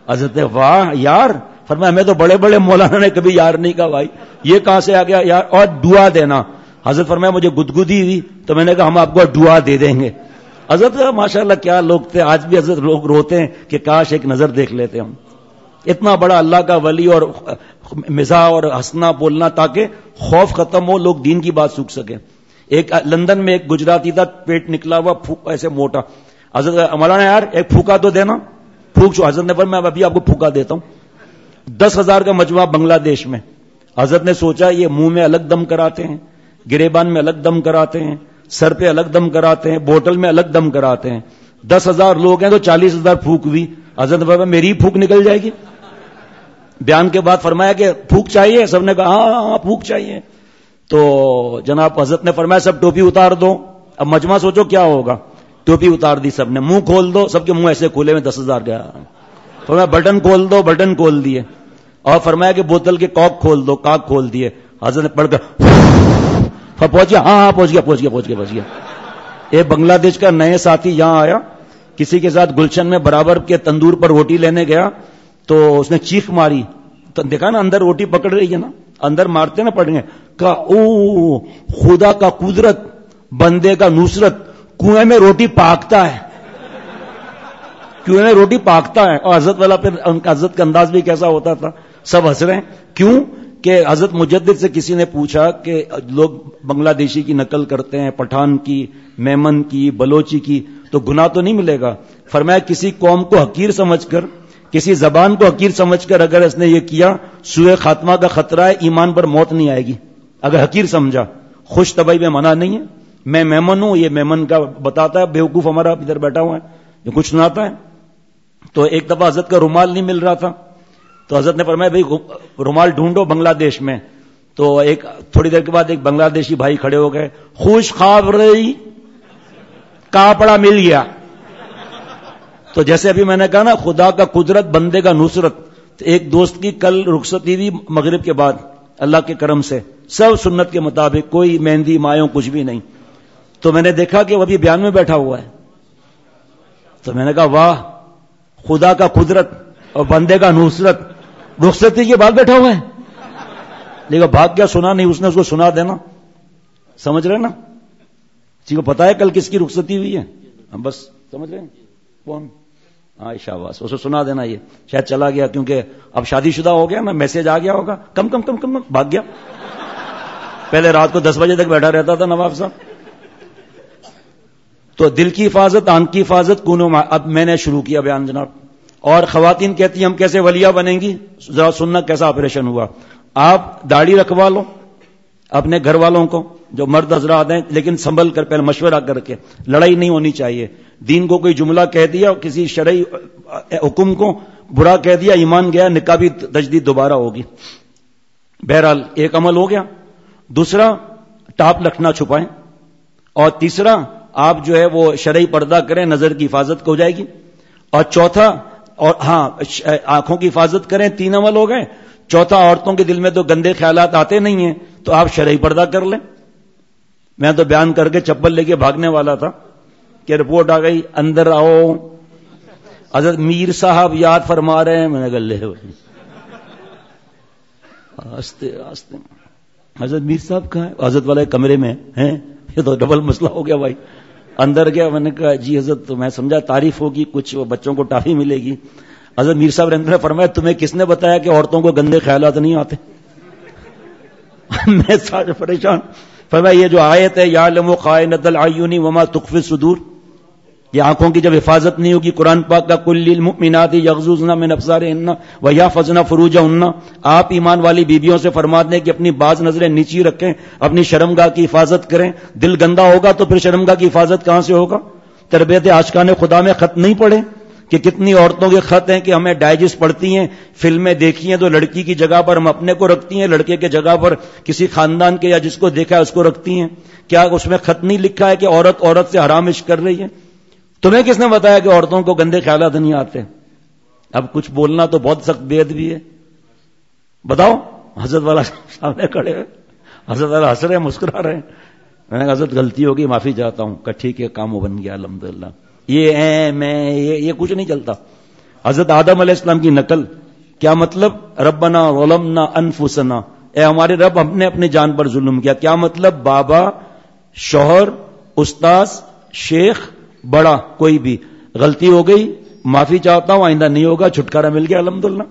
حضرت نے واہ یار فرمایا میں تو بڑے بڑے مولانا نے کبھی یار نہیں کہا بھائی، یہ کہاں سے آ گیا یار؟ اور دعا دینا. حضرت فرمایا مجھے گدگدی ہوئی تو میں نے کہا ہم آپ کو دعا دے دیں گے. حضرت ماشاءاللہ کیا لوگ تھے. آج بھی حضرت لوگ روتے ہیں کہ کاش ایک نظر دیکھ لیتے ہم. اتنا بڑا اللہ کا ولی اور مزاح اور ہنسنا بولنا تاکہ خوف ختم ہو، لوگ دین کی بات سوکھ سکیں. ایک لندن میں ایک گجراتی تھا، پیٹ نکلا ہوا ایسے موٹا. حضرت مولانا یار ایک پھوکا تو دینا. پھوک چو. حضرت نے پر میں ابھی آپ کو پھوکا دیتا ہوں. 10,000 کا مجموعہ بنگلہ دیش میں. حضرت نے سوچا یہ منہ میں الگ دم کراتے ہیں، گریبان میں الگ دم کراتے ہیں، سر پہ الگ دم کراتے ہیں، بوٹل میں الگ دم کراتے ہیں. 10,000 لوگ ہیں تو 40,000 پھوک ہوئی. حضرت نے فرمایا میری پھوک نکل جائے گی. بیان کے بعد فرمایا کہ پھوک چاہیے؟ سب نے کہا ہاں پھوک چاہیے. تو جناب حضرت نے فرمایا سب ٹوپی اتار دو. اب مجمع سوچو کیا ہوگا. ٹوپی اتار دی سب نے. منہ کھول دو. سب کے منہ ایسے کھولے میں 10,000 گیا. فرمایا بٹن کھول دو. بٹن کھول دیے. اور فرمایا کہ بوتل کے کاک کھول دو. کاک کھول دیے. حضرت نے پڑھ کر پہنچ گیا. ہاں پہنچ گیا. ایک بنگلہ دیش کا نئے ساتھی یہاں آیا، کسی کے ساتھ گلشن میں برابر کے تندور پر روٹی لینے گیا تو اس نے چیخ ماری. تو دیکھا نا اندر روٹی پکڑ رہی ہے نا، اندر مارتے نا پڑیں گے. کہا او خدا کا قدرت، بندے کا نصرت، کنویں میں روٹی پاکتا ہے. کنویں میں روٹی پاکتا ہے. اور حضرت والا پھر حضرت کا انداز بھی کیسا ہوتا تھا. سب ہنس رہے ہیں. کیوں کہ حضرت مجدد سے کسی نے پوچھا کہ لوگ بنگلہ دیشی کی نقل کرتے ہیں، پٹھان کی، میمن کی، بلوچی کی، تو گناہ تو نہیں ملے گا. فرمایا کسی قوم کو حقیر سمجھ کر، کسی زبان کو حقیر سمجھ کر اگر اس نے یہ کیا، سوء خاتمہ کا خطرہ ہے، ایمان پر موت نہیں آئے گی. اگر حقیر سمجھا. خوش طبعی میں منع نہیں ہے. میں میمن ہوں، یہ میمن کا بتاتا ہے بیوقوف ہمارا ادھر بیٹھا ہوا ہے جو کچھ سناتا ہے. تو ایک دفعہ حضرت کا رومال نہیں مل رہا تھا تو حضرت نے فرمایا بھائی رومال ڈھونڈو بنگلہ دیش میں. تو ایک تھوڑی دیر کے بعد ایک بنگلہ دیشی بھائی کھڑے ہو گئے. خوش خبری کاپڑا مل گیا. تو جیسے ابھی میں نے کہا نا خدا کا قدرت، بندے کا نصرت. تو ایک دوست کی کل رخصتی تھی مغرب کے بعد، اللہ کے کرم سے سب سنت کے مطابق، کوئی مہندی مایوں کچھ بھی نہیں. تو میں نے دیکھا کہ وہ ابھی بیان میں بیٹھا ہوا ہے. تو میں نے کہا واہ خدا کا قدرت اور بندے کا نصرت، رخصتی کے بعد بیٹھا ہوا ہے. لیکن بھاگ کیا سنا نہیں اس نے، اس کو سنا دینا. سمجھ رہے نا؟ کسی کو پتا ہے کل کس کی رخصتی ہوئی ہے؟ ہم بس سمجھ رہے ہیں کون؟ ہاں شاباش، اسے سنا دینا. یہ شاید چلا گیا کیونکہ اب شادی شدہ ہو گیا نا، میسج آ گیا ہوگا. کم بھاگ گیا. پہلے رات کو 10 بجے تک بیٹھا رہتا تھا نواب صاحب. تو دل کی حفاظت، آنکھ کی حفاظت، اب میں نے شروع کیا بیان جناب. اور خواتین کہتی ہیں ہم کیسے ولیہ بنیں گی؟ ذرا سننا کیسا آپریشن ہوا. آپ داڑھی رکھوا لو اپنے گھر والوں کو، جو مرد حضرات ہیں، لیکن سنبھل کر پہلے مشورہ کر کے. لڑائی نہیں ہونی چاہیے. دین کو کوئی جملہ کہہ دیا، کسی شرعی حکم کو برا کہہ دیا، ایمان گیا، نکاح بھی تجدید دوبارہ ہوگی. بہرحال ایک عمل ہو گیا. دوسرا ٹاپ لکھنا چھپائیں. اور تیسرا آپ جو ہے وہ شرعی پردہ کریں، نظر کی حفاظت ہو جائے گی. اور چوتھا اور ہاں آنکھوں کی حفاظت کریں. 3 عمل ہو گئے. چوتھا عورتوں کے دل میں تو گندے خیالات آتے نہیں ہیں تو آپ شرعی پردہ کر لیں. میں تو بیان کر کے چپل لے کے بھاگنے والا تھا کہ رپورٹ آ گئی اندر آؤ حضرت میر صاحب یاد فرما رہے ہیں. میں نے کہا لے آستے آستے حضرت میر صاحب کہاں ہے؟ حضرت والے کمرے میں ہیں. یہ تو ڈبل مسئلہ ہو گیا بھائی. اندر گیا. میں نے کہا جی حضرت، تو میں سمجھا تعریف ہوگی، کچھ بچوں کو ٹافی ملے گی. حضرت میر صاحب نے فرمایا تمہیں کس نے بتایا کہ عورتوں کو گندے خیالات نہیں آتے؟ میں سارے پریشان. فرمایا یہ جو آیت ہے یعلم خائنۃ الاعین وما تخفی الصدور، یہ آنکھوں کی جب حفاظت نہیں ہوگی، قرآن پاک کا کل للمؤمنات یغضضن من ابصارهن ویحفظن فروجهن، آپ ایمان والی بیویوں سے فرما دیں کہ اپنی بعض نظریں نیچی رکھیں، اپنی شرمگاہ کی حفاظت کریں. دل گندا ہوگا تو پھر شرمگاہ کی حفاظت کہاں سے ہوگا؟ تربیت عاشقان خدا میں خط نہیں پڑھے کہ کتنی عورتوں کے خط ہیں کہ ہمیں ڈائجسٹ پڑھتی ہیں، فلمیں دیکھی ہیں تو لڑکی کی جگہ پر ہم اپنے کو رکھتی ہیں، لڑکے کے جگہ پر کسی خاندان کے یا جس کو دیکھا ہے اس کو رکھتی ہیں. کیا اس میں خط نہیں لکھا ہے کہ عورت عورت سے حرام عشق کر رہی ہے؟ تمہیں کس نے بتایا کہ عورتوں کو گندے خیالات نہیں آتے؟ اب کچھ بولنا تو بہت سخت بے ادبی ہے. بتاؤ. حضرت والا سامنے کھڑے ہوئے، حضرت والا ہنس رہے ہیں، مسکرا رہے ہیں. میں نے کہا حضرت غلطی ہوگی، معافی چاہتا ہوں. کہ ٹھیک ہے، کام بن گیا الحمدللہ. یہ کچھ نہیں چلتا. حضرت آدم علیہ السلام کی نقل. کیا مطلب؟ ربنا ظلمنا انفسنا، اے ہمارے رب ہم نے اپنے جان پر ظلم کیا. کیا مطلب؟ بابا، شوہر، استاذ، شیخ، بڑا، کوئی بھی غلطی ہو گئی، معافی چاہتا ہوں، آئندہ نہیں ہوگا، چھٹکارا مل گیا الحمدللہ.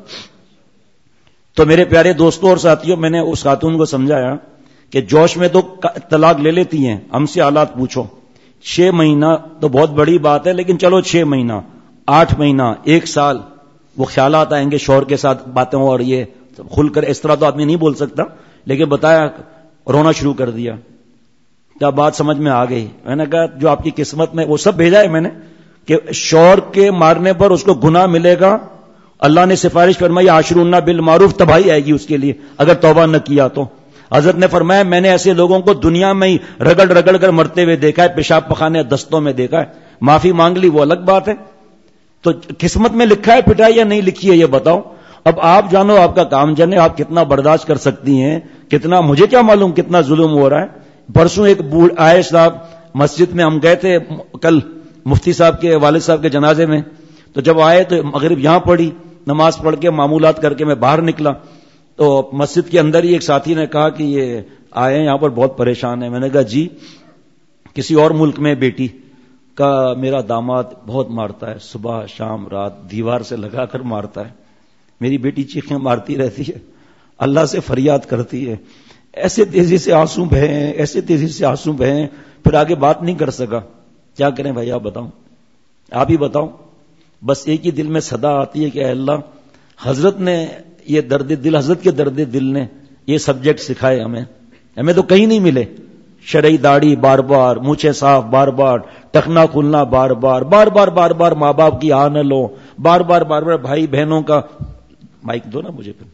تو میرے پیارے دوستوں اور ساتھیوں، میں نے اس خاتون کو سمجھایا کہ جوش میں تو طلاق لے لیتی ہیں، ہم سے حالات پوچھو. 6 مہینہ تو بہت بڑی بات ہے، لیکن چلو 6 مہینہ، 8 مہینہ، 1 سال، وہ خیالات آئیں گے شوہر کے ساتھ باتیں، اور یہ کھل کر اس طرح تو آدمی نہیں بول سکتا، لیکن بتایا، رونا شروع کر دیا. کیا بات سمجھ میں آ گئی؟ میں نے کہا جو آپ کی قسمت میں، وہ سب بھیجا ہے میں نے کہ شوہر کے مارنے پر اس کو گناہ ملے گا. اللہ نے سفارش فرمائی عاشرونا بالمعروف، تباہی آئے گی اس کے لیے اگر توبہ نہ کیا تو. حضرت نے فرمایا میں نے ایسے لوگوں کو دنیا میں ہی رگڑ رگڑ کر مرتے ہوئے دیکھا ہے، پیشاب پخانے دستوں میں دیکھا ہے. معافی مانگ لی وہ الگ بات ہے. تو قسمت میں لکھا ہے پٹائی یا نہیں لکھی ہے یہ بتاؤ. اب آپ جانو، آپ کا کام جانے، آپ کتنا برداشت کر سکتی ہیں، کتنا، مجھے کیا معلوم کتنا ظلم ہو رہا ہے. پرسوں ایک آئے صاحب مسجد میں، ہم گئے تھے کل مفتی صاحب کے والد صاحب کے جنازے میں، تو جب آئے تو مغرب یہاں پڑھی، نماز پڑھ کے معمولات کر کے میں باہر نکلا تو مسجد کے اندر ہی ایک ساتھی نے کہا کہ یہ آئے ہیں یہاں پر بہت پریشان ہیں. میں نے کہا جی، کسی اور ملک میں بیٹی کا میرا داماد بہت مارتا ہے، صبح شام رات دیوار سے لگا کر مارتا ہے، میری بیٹی چیخیں مارتی رہتی ہے، اللہ سے فریاد کرتی ہے، ایسے تیزی سے آنسو بہیں، ایسے تیزی سے آنسو بہیں، پھر آگے بات نہیں کر سکا. کیا کریں بھائی، آپ بتاؤں، آپ ہی بتاؤں. بس ایک ہی دل میں صدا آتی ہے کہ اے اللہ، حضرت نے یہ درد دل، حضرت کے درد دل نے یہ سبجیکٹ سکھائے ہمیں تو کہیں نہیں ملے. شرعی داڑھی بار بار، مونچھیں صاف بار بار، ٹخنا کھلنا بار بار، بار بار بار بار ماں باپ کی آہ نہ لو، بار بار بار بار بھائی بہنوں کا، مائک دو نا مجھے پھر،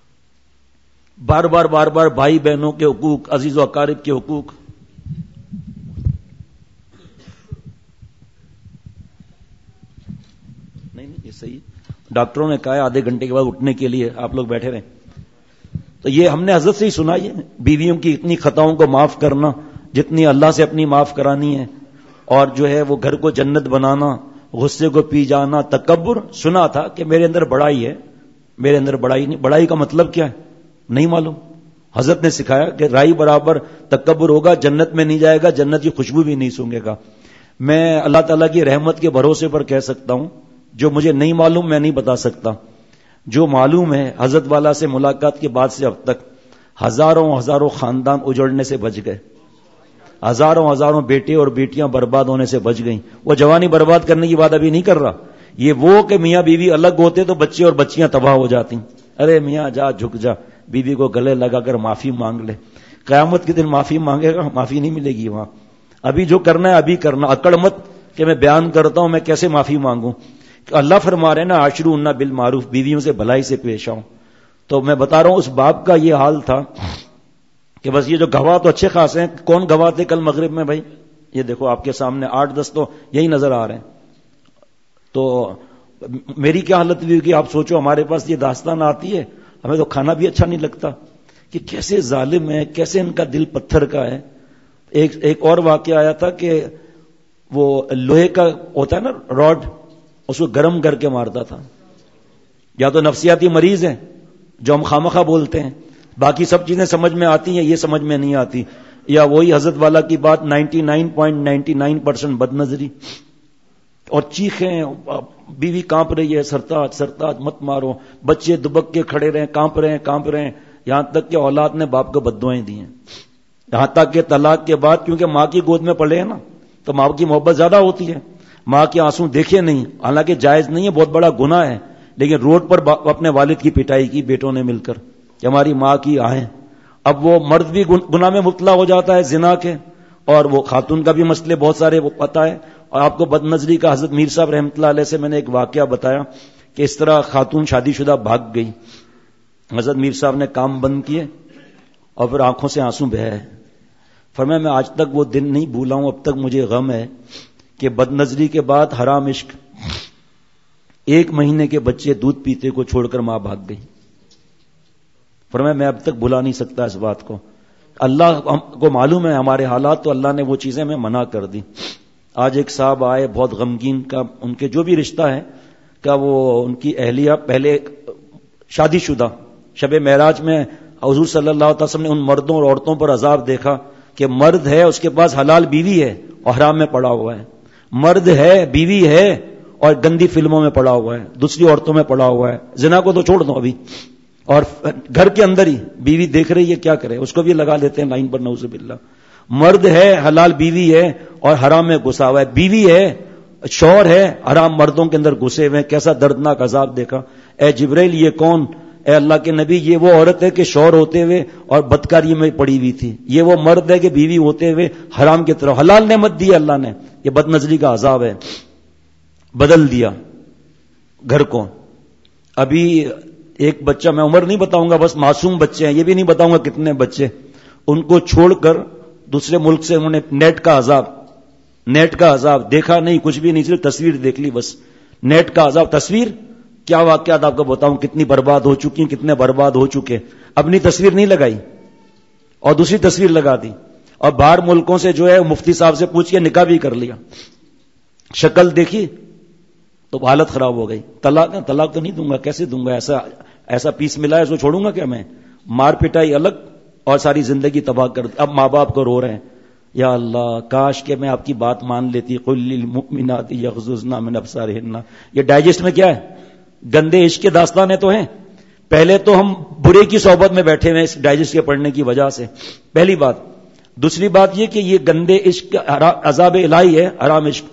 بار بار بار بار بھائی بہنوں کے حقوق، عزیز و اقارب کے حقوق. نہیں یہ صحیح، ڈاکٹروں نے کہا ہے آدھے گھنٹے کے بعد اٹھنے کے لیے، آپ لوگ بیٹھے رہیں. تو یہ ہم نے حضرت سے ہی سنا، یہ بیویوں کی اتنی خطاؤں کو معاف کرنا جتنی اللہ سے اپنی معاف کرانی ہے، اور جو ہے وہ گھر کو جنت بنانا، غصے کو پی جانا. تکبر سنا تھا کہ میرے اندر بڑائی ہے، میرے اندر بڑائی نہیں. بڑائی کا مطلب کیا ہے نہیں معلوم. حضرت نے سکھایا کہ رائی برابر تکبر ہوگا، جنت میں نہیں جائے گا، جنت کی خوشبو بھی نہیں سونگے گا. میں اللہ تعالیٰ کی رحمت کے بھروسے پر کہہ سکتا ہوں، جو مجھے نہیں معلوم میں نہیں بتا سکتا. جو معلوم ہے، حضرت والا سے ملاقات کے بعد سے اب تک ہزاروں ہزاروں خاندان اجڑنے سے بچ گئے، ہزاروں ہزاروں بیٹے اور بیٹیاں برباد ہونے سے بچ گئیں. وہ جوانی برباد کرنے کی بات ابھی نہیں کر رہا، یہ وہ کہ میاں بیوی الگ ہوتے تو بچے اور بچیاں تباہ ہو جاتی. ارے میاں جا، جھک جا، بیوی کو گلے لگا کر معافی مانگ لے. قیامت کے دن معافی مانگے گا، معافی نہیں ملے گی وہاں. ابھی جو کرنا ہے ابھی کرنا. اکڑ مت کہ میں بیان کرتا ہوں میں کیسے معافی مانگوں. اللہ فرما رہے ہیں نا عاشرونا بالمعروف، بیویوں سے بھلائی سے پیش آؤں. تو میں بتا رہا ہوں اس باپ کا یہ حال تھا کہ بس یہ جو گواہ تو اچھے خاصے ہیں. کون گواہ تھے کل مغرب میں بھائی؟ یہ دیکھو آپ کے سامنے 8-10 تو یہی نظر آ رہے ہیں. تو میری کیا حالت ہوئی کہ آپ سوچو، ہمارے پاس یہ داستان آتی ہے، ہمیں تو کھانا بھی اچھا نہیں لگتا کہ کیسے ظالم ہے، کیسے ان کا دل پتھر کا ہے. ایک اور واقعہ آیا تھا کہ وہ لوہے کا ہوتا ہے نا راڈ، اس کو گرم کر کے مارتا تھا. یا تو نفسیاتی مریض ہیں جو ہم خامخواہ بولتے ہیں، باقی سب چیزیں سمجھ میں آتی ہیں، یہ سمجھ میں نہیں آتی. یا وہی حضرت والا کی بات 99.99% بد نظری اور چیخیں، بیوی کانپ رہی ہے، سرتاج سرتاج مت مارو، بچے دبک کے کھڑے رہے، کانپ رہے ہیں. یہاں تک کہ اولاد نے باپ کو بددعائیں دی ہیں. یہاں تک کہ طلاق کے بعد کیونکہ ماں کی گود میں پلے ہیں نا، تو ماں کی محبت زیادہ ہوتی ہے. ماں کے آنسو دیکھے نہیں، حالانکہ جائز نہیں ہے، بہت بڑا گناہ ہے، لیکن روڈ پر اپنے والد کی پٹائی کی بیٹوں نے مل کر کہ ہماری ماں کی آہیں. اب وہ مرد بھی گناہ میں مبتلا ہو جاتا ہے زنا کے، اور وہ خاتون کا بھی مسئلے بہت سارے وہ پتہ ہے. اور آپ کو بد نظری کا حضرت میر صاحب رحمۃ اللہ علیہ سے میں نے ایک واقعہ بتایا کہ اس طرح خاتون شادی شدہ بھاگ گئی. حضرت میر صاحب نے کام بند کیے اور پھر آنکھوں سے آنسو بہے. فرمایا میں آج تک وہ دن نہیں بھولا ہوں، اب تک مجھے غم ہے کہ بد نظری کے بعد حرام عشق، 1 مہینے کے بچے دودھ پیتے کو چھوڑ کر ماں بھاگ گئی. فرمایا میں اب تک بھلا نہیں سکتا اس بات کو. اللہ کو معلوم ہے ہمارے حالات، تو اللہ نے وہ چیزیں ہمیں منع کر دی. آج ایک صاحب آئے بہت غمگین کا، ان کے جو بھی رشتہ ہے کا وہ ان کی اہلیہ پہلے شادی شدہ، شب معراج میں حضور صلی اللہ علیہ وسلم نے ان مردوں اور عورتوں پر عذاب دیکھا کہ مرد ہے، اس کے پاس حلال بیوی ہے اور حرام میں پڑا ہوا ہے، مرد ہے، بیوی ہے اور گندی فلموں میں پڑا ہوا ہے، دوسری عورتوں میں پڑا ہوا ہے، زنا کو تو چھوڑ دو ابھی، اور گھر کے اندر ہی بیوی دیکھ رہی ہے، کیا کرے، اس کو بھی لگا لیتے ہیں لائن پر، نعوذ باللہ۔ مرد ہے، حلال بیوی ہے اور حرام میں گھسا ہوا ہے، بیوی ہے، شوہر ہے، حرام مردوں کے اندر گھسے ہوئے ہیں، کیسا دردناک عذاب دیکھا۔ اے جبرائیل یہ کون؟ اے اللہ کے نبی یہ وہ عورت ہے کہ شوہر ہوتے ہوئے اور بدکاری میں پڑی ہوئی تھی، یہ وہ مرد ہے کہ بیوی ہوتے ہوئے حرام کی طرف، حلال نعمت دی اللہ نے، یہ بد نظری کا عذاب ہے، بدل دیا گھر کو۔ ابھی ایک بچہ، میں عمر نہیں بتاؤں گا، بس معصوم بچے ہیں، یہ بھی نہیں بتاؤں گا کتنے بچے، ان کو چھوڑ کر دوسرے ملک سے انہوں نے نیٹ کا عذاب دیکھا نہیں، کچھ بھی نہیں، صرف تصویر دیکھ لی بس، نیٹ کا عذاب، تصویر کیا واقعات آپ کو بتاؤں، کتنی برباد ہو چکی، کتنے برباد ہو چکے، اپنی تصویر نہیں لگائی اور دوسری تصویر لگا دی، اور باہر ملکوں سے جو ہے مفتی صاحب سے پوچھ کے نکاح بھی کر لیا، شکل دیکھی تو حالت خراب ہو گئی، طلاق تو نہیں دوں گا، کیسے دوں گا، ایسا پیس ملا ہے، اس کو چھوڑوں گا کیا میں، مار پٹائی الگ اور ساری زندگی تباہ کر دی۔ اب ماں باپ کو رو رہے ہیں، یا اللہ کاش کہ میں آپ کی بات مان لیتی، قل للمؤمنات یغضضن من ابصارهن، یہ ڈائجسٹ میں کیا ہے، گندے عشق کے داستانیں تو ہیں، پہلے تو ہم برے کی صحبت میں بیٹھے ہوئے اس ڈائجسٹ کے پڑھنے کی وجہ سے، پہلی بات۔ دوسری بات یہ کہ یہ گندے عشق عذاب الہی ہے، حرام عشق،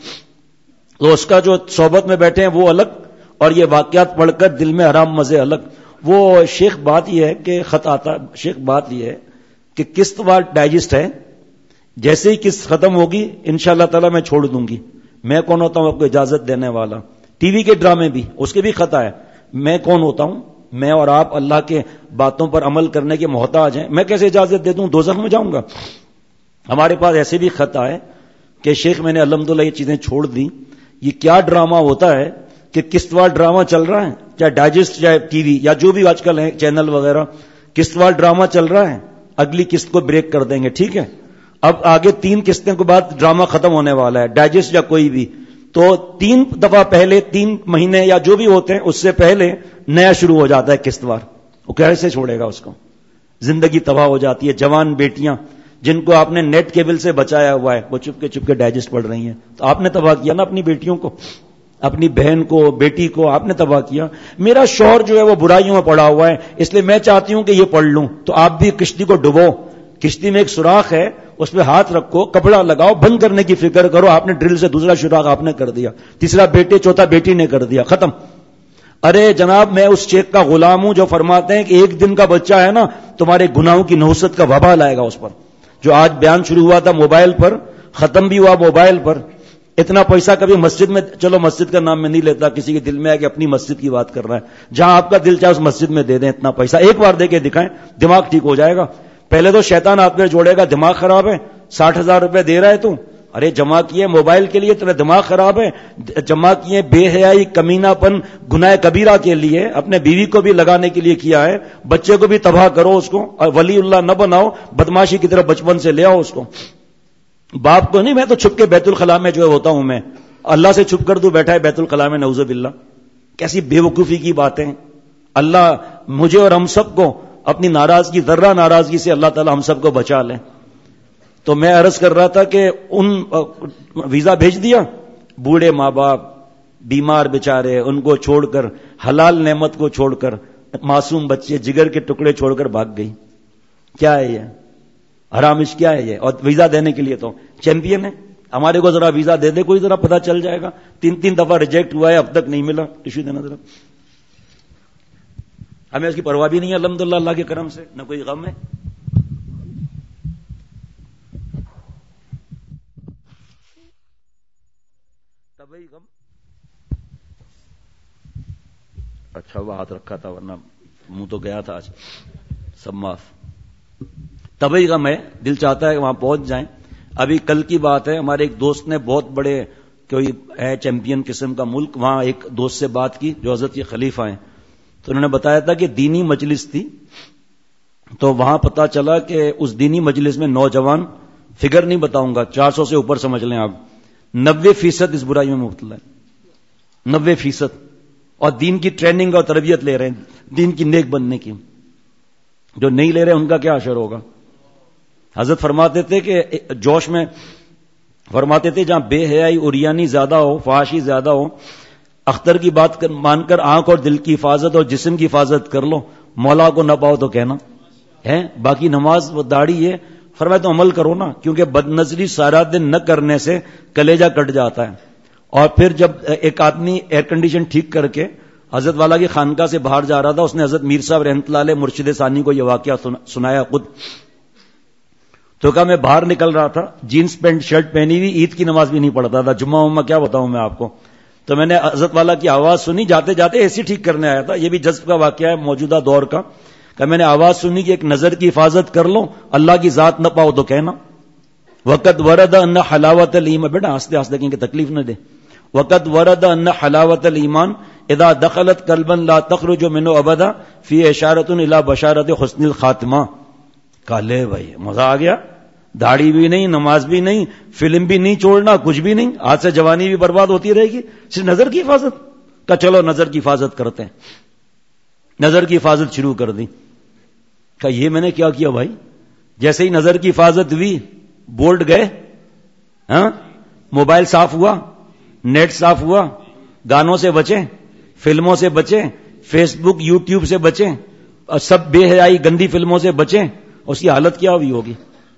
تو اس کا جو صحبت میں بیٹھے ہیں وہ الگ، اور یہ واقعات پڑھ کر دل میں حرام مزے الگ۔ وہ شیخ بات یہ ہے کہ خط آتا، شیخ بات یہ ہے کہ قسط وار ڈائجسٹ ہے، جیسے ہی قسط ختم ہوگی انشاءاللہ تعالی میں چھوڑ دوں گی، میں کون ہوتا ہوں آپ کو اجازت دینے والا۔ ٹی وی کے ڈرامے بھی، اس کے بھی خطا ہے، میں کون ہوتا ہوں، میں اور آپ اللہ کے باتوں پر عمل کرنے کے محتاج ہیں، میں کیسے اجازت دے دوں، دوزخ میں جاؤں گا۔ ہمارے پاس ایسے بھی خطا ہے کہ شیخ میں نے الحمدللہ یہ چیزیں چھوڑ دی۔ یہ کیا ڈرامہ ہوتا ہے کہ قسط وار ڈرامہ چل رہا ہے، چاہے ڈائجسٹ چاہے ٹی وی یا جو بھی آج کل ہیں چینل وغیرہ، قسط وار ڈرامہ چل رہا ہے، اگلی قسط کو بریک کر دیں گے، ٹھیک ہے، اب آگے 3 قسطیں کے بعد ڈرامہ ختم ہونے والا ہے، ڈائجسٹ یا کوئی بھی، تو 3 دفعہ پہلے 3 مہینے یا جو بھی ہوتے ہیں اس سے پہلے نیا شروع ہو جاتا ہے قسط وار، وہ کیسے چھوڑے گا اس کو، زندگی تباہ ہو جاتی ہے۔ جوان بیٹیاں جن کو آپ نے نیٹ کیبل سے بچایا ہوا ہے وہ چپ کے ڈائجسٹ پڑھ رہی ہیں، تو آپ نے تباہ کیا نا اپنی بیٹیوں کو، اپنی بہن کو، بیٹی کو آپ نے تباہ کیا۔ میرا شوہر جو ہے وہ برائیوں میں پڑا ہوا ہے، اس لیے میں چاہتی ہوں کہ یہ پڑھ لوں، تو آپ بھی کشتی کو ڈبو، کشتی میں ایک سوراخ ہے، اس پہ ہاتھ رکھو، کپڑا لگاؤ، بند کرنے کی فکر کرو، آپ نے ڈرل سے دوسرا سوراخ آپ نے کر دیا، تیسرا بیٹے، چوتھا بیٹی نے کر دیا، ختم۔ ارے جناب میں اس شیخ کا غلام ہوں جو فرماتے ہیں کہ ایک دن کا بچہ ہے نا تمہارے گناہوں کی نحوست کا وبال آئے گا اس پر۔ جو آج بیان شروع ہوا تھا موبائل پر، ختم بھی ہوا موبائل پر۔ اتنا پیسہ کبھی مسجد میں، چلو مسجد کا نام میں نہیں لیتا، کسی کے دل میں ہے کہ اپنی مسجد کی بات کر رہا ہے، جہاں آپ کا دل چاہے اس مسجد میں دے دیں اتنا پیسہ، ایک بار دے کے دکھائیں، دماغ ٹھیک ہو جائے گا۔ پہلے تو شیطان آپ میں جوڑے گا، دماغ خراب ہے، 60,000 روپے دے رہا ہے تو، ارے جمع کیے موبائل کے لیے، تیرا دماغ خراب ہے، جمع کیے بے حیائی، کمینہ پن، گناہ کبیرہ کے لیے، اپنے بیوی کو بھی لگانے کے لیے کیا ہے، بچے کو بھی تباہ کرو اس کو، اور ولی اللہ نہ بناؤ، بدماشی کی طرف بچپن سے لے آؤ اس کو۔ باپ کو نہیں، میں تو چھپ کے بیت الخلاء میں جو ہوتا ہوں، میں اللہ سے چھپ کر دوں، بیٹھا ہے بیت الخلاء میں، نعوذ باللہ، کیسی بے وقوفی کی باتیں۔ اللہ مجھے اور ہم سب کو اپنی ناراضگی، ذرہ ناراضگی سے اللہ تعالی ہم سب کو بچا لیں۔ تو میں عرض کر رہا تھا کہ ان ویزا بھیج دیا، بوڑھے ماں باپ، بیمار بیچارے، ان کو چھوڑ کر، حلال نعمت کو چھوڑ کر، معصوم بچے جگر کے ٹکڑے چھوڑ کر بھاگ گئی۔ کیا ہے یہ حرام عشق، کیا ہے یہ؟ اور ویزا دینے کے لیے تو چیمپئن ہے، ہمارے کو ذرا ویزا دے دے کوئی، ذرا پتہ چل جائے گا۔ 3 دفعہ ریجیکٹ ہوا ہے، اب تک نہیں ملا، ٹشو دینا ذرا۔ ہمیں اس کی پرواہ بھی نہیں ہے الحمدللہ اللہ کے کرم سے، نہ کوئی غم ہے۔ طبعی غم، اچھا وہ ہاتھ رکھا تھا ورنہ منہ تو گیا تھا آج، سب معاف۔ طبعی غم ہے، دل چاہتا ہے کہ وہاں پہنچ جائیں۔ ابھی کل کی بات ہے، ہمارے ایک دوست نے بہت بڑے کوئی ہے چیمپئن قسم کا ملک، وہاں ایک دوست سے بات کی جو حضرت کے خلیفہ ہیں، تو انہوں نے بتایا تھا کہ دینی مجلس تھی، تو وہاں پتا چلا کہ اس دینی مجلس میں نوجوان، فگر نہیں بتاؤں گا، 400 سے اوپر سمجھ لیں آپ، 90% اس برائی میں مبتلا ہے، 90%۔ اور دین کی ٹریننگ اور تربیت لے رہے ہیں دین کی نیک بننے کی. جو نہیں لے رہے ان کا کیا اثر ہوگا؟ حضرت فرماتے تھے کہ جوش میں فرماتے تھے جہاں بے حیائی اوریانی زیادہ ہو، فحاشی زیادہ ہو، اختر کی بات مان کر آنکھ اور دل کی حفاظت اور جسم کی حفاظت کر لو، مولا کو نہ پاؤ تو کہنا ہے. باقی نماز و داڑھی یہ فرمایا تو عمل کرو نا، کیونکہ بد نظری سارا دن نہ کرنے سے کلیجہ کٹ جاتا ہے. اور پھر جب ایک آدمی ایئر کنڈیشن ٹھیک کر کے حضرت والا کی خانقاہ سے باہر جا رہا تھا، اس نے حضرت میر صاحب رحمۃ اللہ علیہ مرشد ثانی کو یہ واقعہ سنایا خود. تو کہا میں باہر نکل رہا تھا، جینز پینٹ شرٹ پہنی ہوئی، عید کی نماز بھی نہیں پڑھتا تھا، جمعہ ومعہ کیا بتاؤں میں آپ کو. تو میں نے حضرت والا کی آواز سنی، جاتے جاتے ایسی ٹھیک کرنے آیا تھا. یہ بھی جذب کا واقعہ ہے موجودہ دور کا کہ میں نے آواز سنی کہ ایک نظر کی حفاظت کر لو، اللہ کی ذات نہ پاؤ تو کہنا. وقت ورد ان حلاوت الایمان، بیٹا آستے آستے کہیں کہ تکلیف نہ دے. وقت ورد ان حلاوت الایمان اذا دخلت قلبا لا تخرج منه ابدا فی اشارۃ الی بشارۃ حسن الخاتمہ. کالے بھائی مزہ آ گیا، داڑھی بھی نہیں، نماز بھی نہیں، فلم بھی نہیں چھوڑنا، کچھ بھی نہیں، آج سے جوانی بھی برباد ہوتی رہے گی، صرف نظر کی حفاظت کا. چلو نظر کی حفاظت کرتے ہیں. نظر کی حفاظت شروع کر دی. کہ یہ میں نے کیا کیا بھائی؟ جیسے ہی نظر کی حفاظت ہوئی بولڈ گئے، ہاں موبائل صاف ہوا، نیٹ صاف ہوا، گانوں سے بچیں، فلموں سے بچیں، فیس بک یوٹیوب سے بچیں، اور سب بے حیائی گندی فلموں سے بچیں. اس کی حالت کیا ہوئی ہوگی؟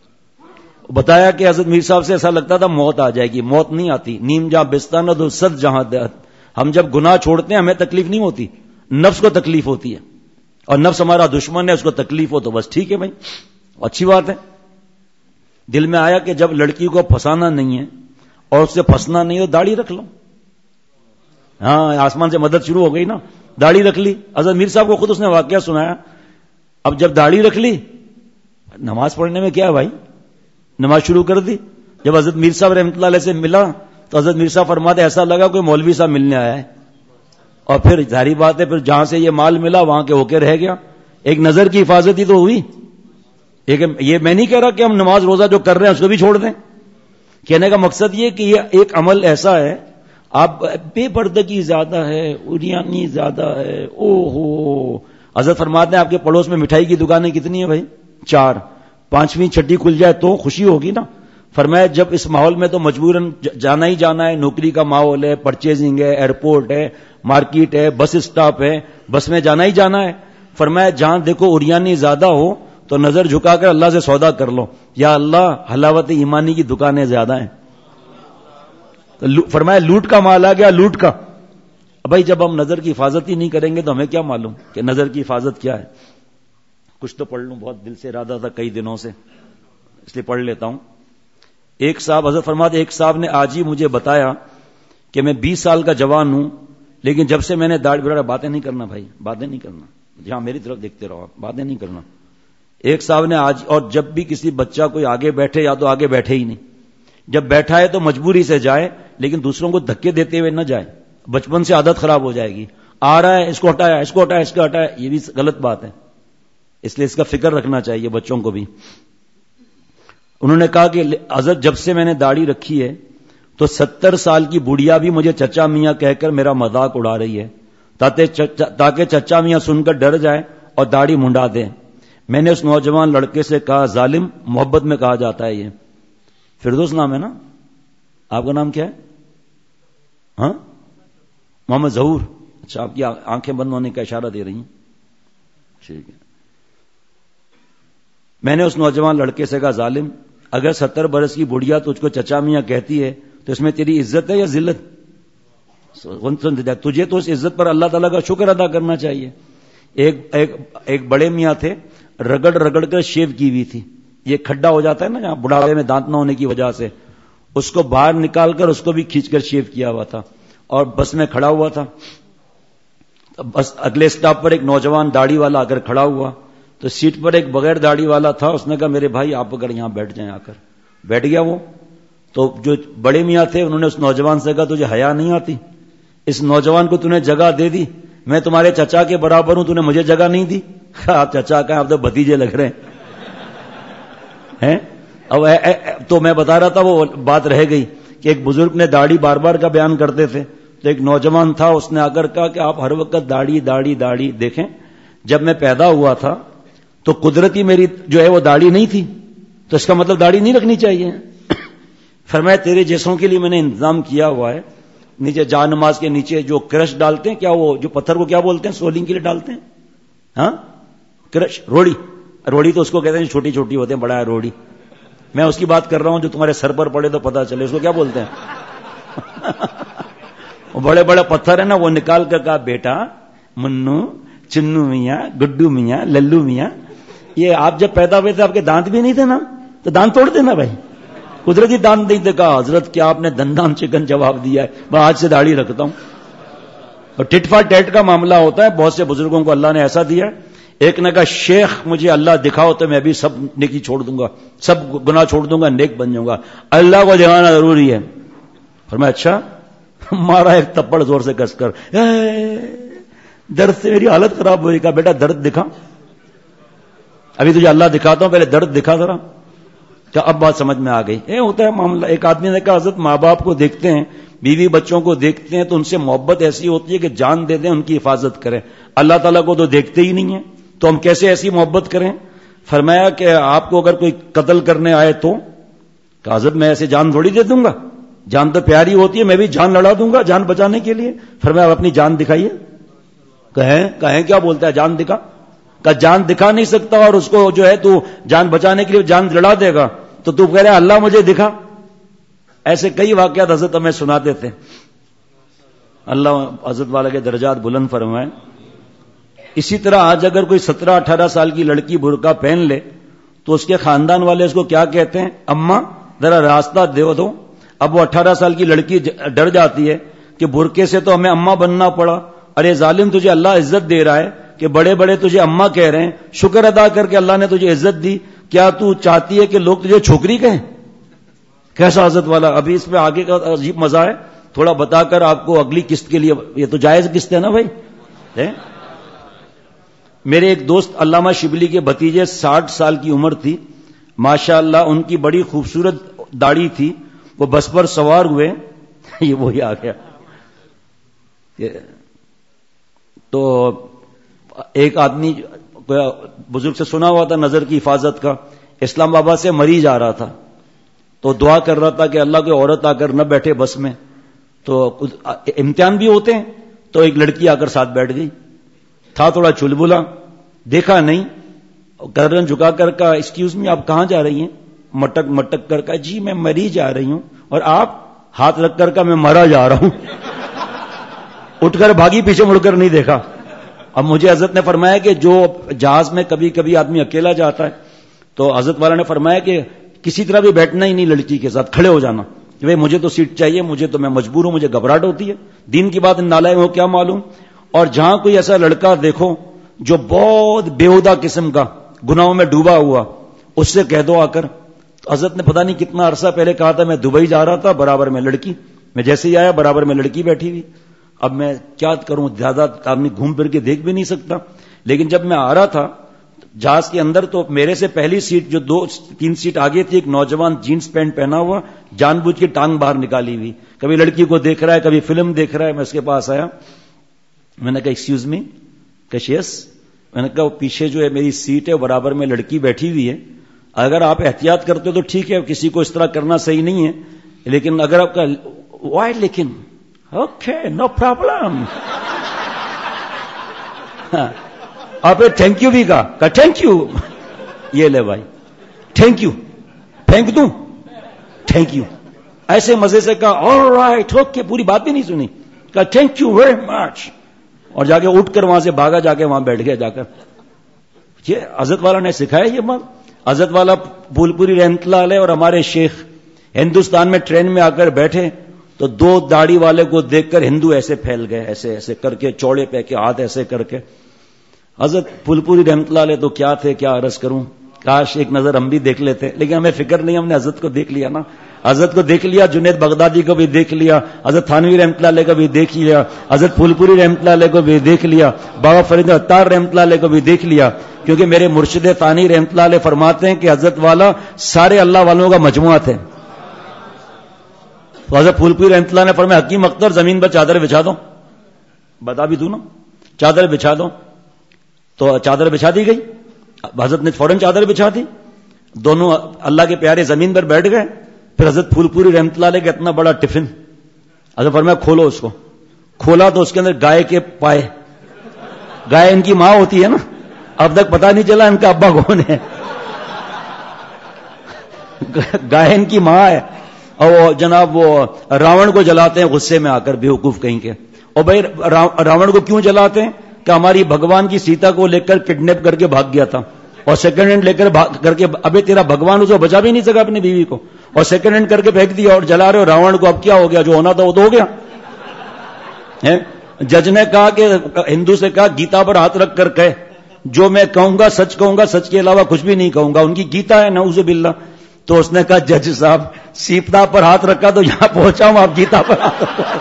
بتایا کہ حضرت میر صاحب سے ایسا لگتا تھا موت آ جائے گی. موت نہیں آتی. نیم جہاں بستانہ دو صد جہاں دہت. ہم جب گناہ چھوڑتے ہیں ہمیں تکلیف نہیں ہوتی، نفس کو تکلیف ہوتی ہے، اور نفس ہمارا دشمن ہے، اس کو تکلیف ہو تو بس ٹھیک ہے بھائی، اچھی بات ہے. دل میں آیا کہ جب لڑکی کو پھنسانا نہیں ہے اور اس سے پھنسنا نہیں ہو، داڑھی رکھ لو. ہاں آسمان سے مدد شروع ہو گئی نا، داڑھی رکھ لی. حضرت میر صاحب کو خود اس نے واقعہ سنایا. اب جب داڑھی رکھ لی، نماز پڑھنے میں کیا ہے بھائی، نماز شروع کر دی. جب حضرت میر صاحب رحمۃ اللہ علیہ سے ملا تو حضرت میر صاحب فرماتے ایسا لگا کوئی مولوی صاحب ملنے آیا ہے. اور پھر ظاہری بات ہے، پھر جہاں سے یہ مال ملا وہاں کے ہو کے رہ گیا. ایک نظر کی حفاظت ہی تو ہوئی. یہ میں نہیں کہہ رہا کہ ہم نماز روزہ جو کر رہے ہیں اس کو بھی چھوڑ دیں. کہنے کا مقصد یہ کہ یہ ایک عمل ایسا ہے، آپ بے پردگی زیادہ ہے، اریانی زیادہ ہے، او ہو. حضرت فرماتے ہیں آپ کے پڑوس میں مٹھائی کی دکانیں کتنی ہیں بھائی؟ 4، 5ویں 6ٹھی کھل جائے تو خوشی ہوگی نا. فرمایا جب اس ماحول میں تو مجبوراً جانا ہی جانا ہے، نوکری کا ماحول ہے، پرچیزنگ ہے، ایئرپورٹ ہے، مارکیٹ ہے، بس اسٹاپ ہے، بس میں جانا ہی جانا ہے. فرمایا جہاں دیکھو اریانی زیادہ ہو تو نظر جھکا کر اللہ سے سودا کر لو، یا اللہ حلاوت ایمانی کی دکانیں زیادہ ہیں. فرمایا لوٹ کا مال آ گیا، لوٹ کا. بھائی جب ہم نظر کی حفاظت ہی نہیں کریں گے تو ہمیں کیا معلوم کہ نظر کی حفاظت کیا ہے. کچھ تو پڑھ لوں، بہت دل سے ارادہ تھا کئی دنوں سے، اس لیے پڑھ لیتا ہوں. ایک صاحب، حضرت فرماتے ایک صاحب نے آج ہی مجھے بتایا کہ میں 20 سال کا جوان ہوں، لیکن جب سے میں نے داڑھی بڑھا. باتیں نہیں کرنا بھائی، باتیں نہیں کرنا، جہاں میری طرف دیکھتے رہو، باتیں نہیں کرنا. ایک صاحب نے آج، اور جب بھی کسی بچہ کوئی آگے بیٹھے یا تو آگے بیٹھے ہی نہیں، جب بیٹھا ہے تو مجبوری سے جائے، لیکن دوسروں کو دھکے دیتے ہوئے نہ جائے. بچپن سے عادت خراب ہو جائے گی. آ رہا ہے اس کو ہٹایا، اس کو ہٹایا، اس کو ہٹایا، یہ بھی غلط بات ہے. اس لیے اس کا فکر رکھنا چاہیے بچوں کو بھی. انہوں نے کہا کہ حضرت جب سے میں نے داڑھی رکھی ہے تو 70 سال کی بڑھیا بھی مجھے چچا میاں کہہ کر میرا مذاق اڑا رہی ہے، تاکہ چچا میاں سن کر ڈر جائے اور داڑھی منڈا دیں. میں نے اس نوجوان لڑکے سے کہا ظالم، محبت میں کہا جاتا ہے یہ. فردوس نام ہے نا آپ کا؟ نام کیا ہے؟ ہاں محمد ظہور. اچھا، آپ کی آنکھیں بند ہونے کا اشارہ دے رہی ہیں، ٹھیک ہے. میں نے اس نوجوان لڑکے سے کہا ظالم، اگر 70 برس کی بڑھیا تجھ کو چچا میاں کہتی ہے تو اس میں تیری عزت ہے یا ذلت؟ تجھے تو اس عزت پر اللہ تعالیٰ کا شکر ادا کرنا چاہیے. ایک بڑے میاں تھے، رگڑ رگڑ کر شیو کی ہوئی تھی. یہ کھڈا ہو جاتا ہے نا جہاں بڑھاپے میں دانت نہ ہونے کی وجہ سے، اس کو باہر نکال کر اس کو بھی کھینچ کر شیو کیا ہوا تھا، اور بس میں کھڑا ہوا تھا. بس اگلے سٹاپ پر ایک نوجوان داڑھی والا آ کر کھڑا ہوا تو سیٹ پر ایک بغیر داڑھی والا تھا. اس نے کہا میرے بھائی آپ اگر یہاں بیٹھ جائیں. آ کر بیٹھ گیا وہ. تو جو بڑے میاں تھے انہوں نے اس نوجوان سے کہا تجھے حیا نہیں آتی؟ اس نوجوان کو تو نے جگہ دے دی، میں تمہارے چچا کے برابر ہوں، تو نے مجھے جگہ نہیں دی. آپ چچا کہیں، آپ تو بھتیجے لگ رہے ہیں. اب تو میں بتا رہا تھا وہ بات رہ گئی کہ ایک بزرگ نے داڑھی بار بار کا بیان کرتے تھے تو ایک نوجوان تھا, اس نے آ کر کہا کہ آپ ہر وقت داڑھی داڑھی داڑھی. دیکھیں جب میں پیدا ہوا تھا تو قدرتی میری جو ہے وہ داڑھی نہیں تھی, تو اس کا مطلب داڑھی نہیں رکھنی چاہیے. فرمایا تیرے جیسوں کے لیے میں نے انتظام کیا ہوا ہے, نیچے جا نماز کے نیچے جو کرش ڈالتے ہیں, کیا وہ جو پتھر کو کیا بولتے ہیں, سولنگ کے لیے ڈالتے ہیں, ہاں کرش, روڑی. روڑی تو اس کو کہتے ہیں چھوٹی چھوٹی ہوتے ہیں, بڑا ہے روڑی. میں اس کی بات کر رہا ہوں جو تمہارے سر پر پڑے تو پتا چلے, اس کو کیا بولتے ہیں. وہ بڑے بڑے پتھر ہیں نا, وہ نکال کر کہا بیٹا منو چنو میاں گڈو میاں للو میاں, یہ آپ جب پیدا ہوئے تھے آپ کے دانت بھی نہیں تھے نا, تو دانت توڑ دینا بھائی, قدرتی دانت نہیں تھے. کہا حضرت کیا آپ نے دندان چکن جواب دیا ہے, میں آج سے داڑھی رکھتا ہوں. اور ٹٹ فار ٹیٹ کا معاملہ ہوتا ہے, بہت سے بزرگوں کو اللہ نے ایسا دیا ہے. ایک نے کہا شیخ مجھے اللہ دکھاؤ تو میں بھی سب نیکی چھوڑ دوں گا, سب گناہ چھوڑ دوں گا, نیک بن جاؤں گا. اللہ کو دکھانا ضروری ہے. فرمایا اچھا, مارا ایک تپڑ زور سے کس کر, درد سے میری حالت خراب ہوئی. کہا بیٹا درد دکھا, ابھی تجھے اللہ دکھاتا ہوں, پہلے درد دکھا ذرا. کیا اب بات سمجھ میں آ گئی. یہ ہوتا ہے معاملہ. ایک آدمی نے کہا حضرت ماں باپ کو دیکھتے ہیں, بیوی بچوں کو دیکھتے ہیں, تو ان سے محبت ایسی ہوتی ہے کہ جان دے دیں ان کی حفاظت کریں. اللہ تعالیٰ کو تو دیکھتے ہی نہیں ہیں, تو ہم کیسے ایسی محبت کریں. فرمایا کہ آپ کو اگر کوئی قتل کرنے آئے تو, کہ حضرت میں ایسے جان تھوڑی دے دوں گا, جان تو پیاری ہوتی ہے, میں بھی جان لڑا دوں گا جان بچانے کے لیے. فرمایا آپ اپنی جان دکھائیے. کہیں کیا بولتا ہے جان دکھا. کہ جان دکھا نہیں سکتا اور اس کو جو ہے تو جان بچانے کے لیے جان لڑا دے گا, تو تو کہہ رہے اللہ مجھے دکھا. ایسے کئی واقعات حضرت ہمیں سناتے تھے. اللہ حضرت والا کے درجات بلند فرمائے. اسی طرح آج اگر کوئی 17-18 سال کی لڑکی برقع پہن لے تو اس کے خاندان والے اس کو کیا کہتے ہیں, اماں ذرا راستہ دے دو. اب وہ 18 سال کی لڑکی ڈر جاتی ہے کہ برقعے سے تو ہمیں اماں بننا پڑا. ارے ظالم, تجھے اللہ عزت دے رہا ہے کہ بڑے بڑے تجھے اماں کہہ رہے ہیں, شکر ادا کر کے اللہ نے تجھے عزت دی. کیا تو چاہتی ہے کہ لوگ تجھے چھوکری کہیں. کیسا حضرت والا. ابھی اس میں آگے کا عجیب مزہ ہے, تھوڑا بتا کر آپ کو اگلی قسط کے لیے. یہ تو جائز قسط ہے نا بھائی. میرے ایک دوست علامہ شبلی کے بھتیجے 60 سال کی عمر تھی, ماشاءاللہ ان کی بڑی خوبصورت داڑھی تھی. وہ بس پر سوار ہوئے, یہ وہی آ گیا. تو ایک آدمی بزرگ سے سنا ہوا تھا نظر کی حفاظت کا, اسلام آباد سے مریض آ رہا تھا, تو دعا کر رہا تھا کہ اللہ کی عورت آ کر نہ بیٹھے بس میں. تو امتحان بھی ہوتے ہیں, تو ایک لڑکی آ کر ساتھ بیٹھ گئی. تھا تھوڑا چلبلا, دیکھا نہیں, گردن جھکا کر کہا ایکسکیوز می آپ کہاں جا رہی ہیں. مٹک مٹک کر کہا جی میں مری جا رہی ہوں. اور آپ ہاتھ رکھ کر کہا میں مرا جا رہا ہوں. اٹھ کر بھاگی, پیچھے مڑ کر نہیں دیکھا. اب مجھے حضرت نے فرمایا کہ جو جہاز میں کبھی کبھی آدمی اکیلا جاتا ہے, تو حضرت والا نے فرمایا کہ کسی طرح بھی بیٹھنا ہی نہیں لڑکی کے ساتھ, کھڑے ہو جانا کہ بھائی مجھے تو سیٹ چاہیے, مجھے تو میں مجبور ہوں, مجھے گھبراہٹ ہوتی ہے. دین کی بات ان نالائق ہو کیا معلوم. اور جہاں کوئی ایسا لڑکا دیکھو جو بہت بےہودہ قسم کا گناہوں میں ڈوبا ہوا, اس سے کہہ دو آ کر. حضرت نے پتہ نہیں کتنا عرصہ پہلے کہا تھا, میں دبئی جا رہا تھا, برابر میں لڑکی, میں جیسے ہی آیا برابر میں لڑکی بیٹھی ہوئی. اب میں کیا کروں, زیادہ آدمی گھوم پھر کے دیکھ بھی نہیں سکتا. لیکن جب میں آ رہا تھا جہاز کے اندر, تو میرے سے پہلی سیٹ جو 2-3 سیٹ آگے تھی, ایک نوجوان جینس پینٹ پہنا ہوا, جان بوجھ کے ٹانگ باہر نکالی ہوئی, کبھی لڑکی کو دیکھ رہا ہے, کبھی فلم دیکھ رہا ہے. میں اس کے پاس آیا, میں نے کہا ایکسکیوز می. کہ یس. میں نے کہا وہ پیچھے جو ہے میری سیٹ ہے, برابر میں لڑکی بیٹھی ہوئی ہے, اگر آپ احتیاط کرتے ہو تو ٹھیک ہے, کسی کو اس طرح کرنا صحیح نہیں ہے, لیکن اگر آپ کا وائی, لیکن اوکے نو پرابلم. آپ تھینک یو بھی کہا تھینک یو. یہ لے بھائی تھینک یو, پھینک دوں تھینک یو. ایسے مزے سے کہا آل رائٹ اوکے, پوری بات بھی نہیں سنی, کہا تھینک یو ویری مچ, اور جا کے اٹھ کر وہاں سے بھاگا, جا کے وہاں بیٹھ گیا. جا کر یہ حضرت والا نے سکھایا یہ بات. حضرت والا پھول پوری رحمت اللہ علیہ اور ہمارے شیخ ہندوستان میں ٹرین میں آ کر بیٹھے, تو 2 داڑھی والے کو دیکھ کر ہندو ایسے پھیل گئے, ایسے ایسے کر کے, چوڑے پہ کے ہاتھ ایسے کر کے. حضرت پھول پوری رحمت اللہ علیہ تو کیا تھے, کیا عرض کروں, کاش ایک نظر ہم بھی دیکھ لیتے, لیکن ہمیں فکر نہیں, ہم نے حضرت کو دیکھ لیا نا. حضرت کو دیکھ لیا, جنید بغدادی کو بھی دیکھ لیا, حضرت تھانوی رحمت اللہ علیہ کو بھی دیکھ لیا, حضرت پھول پوری رحمت اللہ علیہ کو بھی دیکھ لیا, بابا فرید عطار رحمت اللہ علیہ کو بھی دیکھ لیا. کیونکہ میرے مرشد ثانی رحمت اللہ علیہ فرماتے ہیں کہ حضرت والا سارے اللہ والوں کا مجموعہ تھے. تو حضرت پھولپوری رحمۃ اللہ نے فرمایا حکیم اختر زمین پر چادر بچھا دو. بتا بھی دوں نا, چادر بچھا دو. تو چادر بچھا دی گئی, حضرت نے فوراً چادر بچھا دی, دونوں اللہ کے پیارے زمین پر بیٹھ گئے. پھر حضرت پھولپوری رحمۃ اللہ علیہ کا اتنا بڑا ٹفن, حضرت فرمایا کھولو اس کو. کھولا تو اس کے اندر گائے کے پائے, گائے ان کی ماں ہوتی ہے نا, اب تک پتا نہیں چلا ان کا ابا کون ہے. گائے ان کی ماں ہے. اور وہ جناب وہ راون کو جلاتے ہیں غصے میں آ کر, بیوقوف کہیں کے. اور بھائی راون کو کیوں جلاتے ہیں کہ ہماری بھگوان کی سیتا کو لے کر کڈنیپ کر کے بھاگ گیا تھا, اور سیکنڈ ہینڈ لے کر کے ابھی تیرا بھگوان اسے بچا بھی نہیں سکا اپنی بیوی کو, اور سیکنڈ ہینڈ کر کے پھینک دیا اور جلا رہے ہو راون کو. اب کیا ہو گیا, جو ہونا تھا وہ تو ہو گیا. جج نے کہا کہ ہندو سے کہا گیتا پر ہاتھ رکھ کر کہے جو میں کہوں گا سچ کہوں گا, سچ کے علاوہ کچھ بھی نہیں کہوں گا. ان کی گیتا ہے نعوذ باللہ. تو اس نے کہا جج صاحب سیتا پر ہاتھ رکھا تو یہاں پہنچا ہوں, آپ گیتا پر ہاتھ رکھا.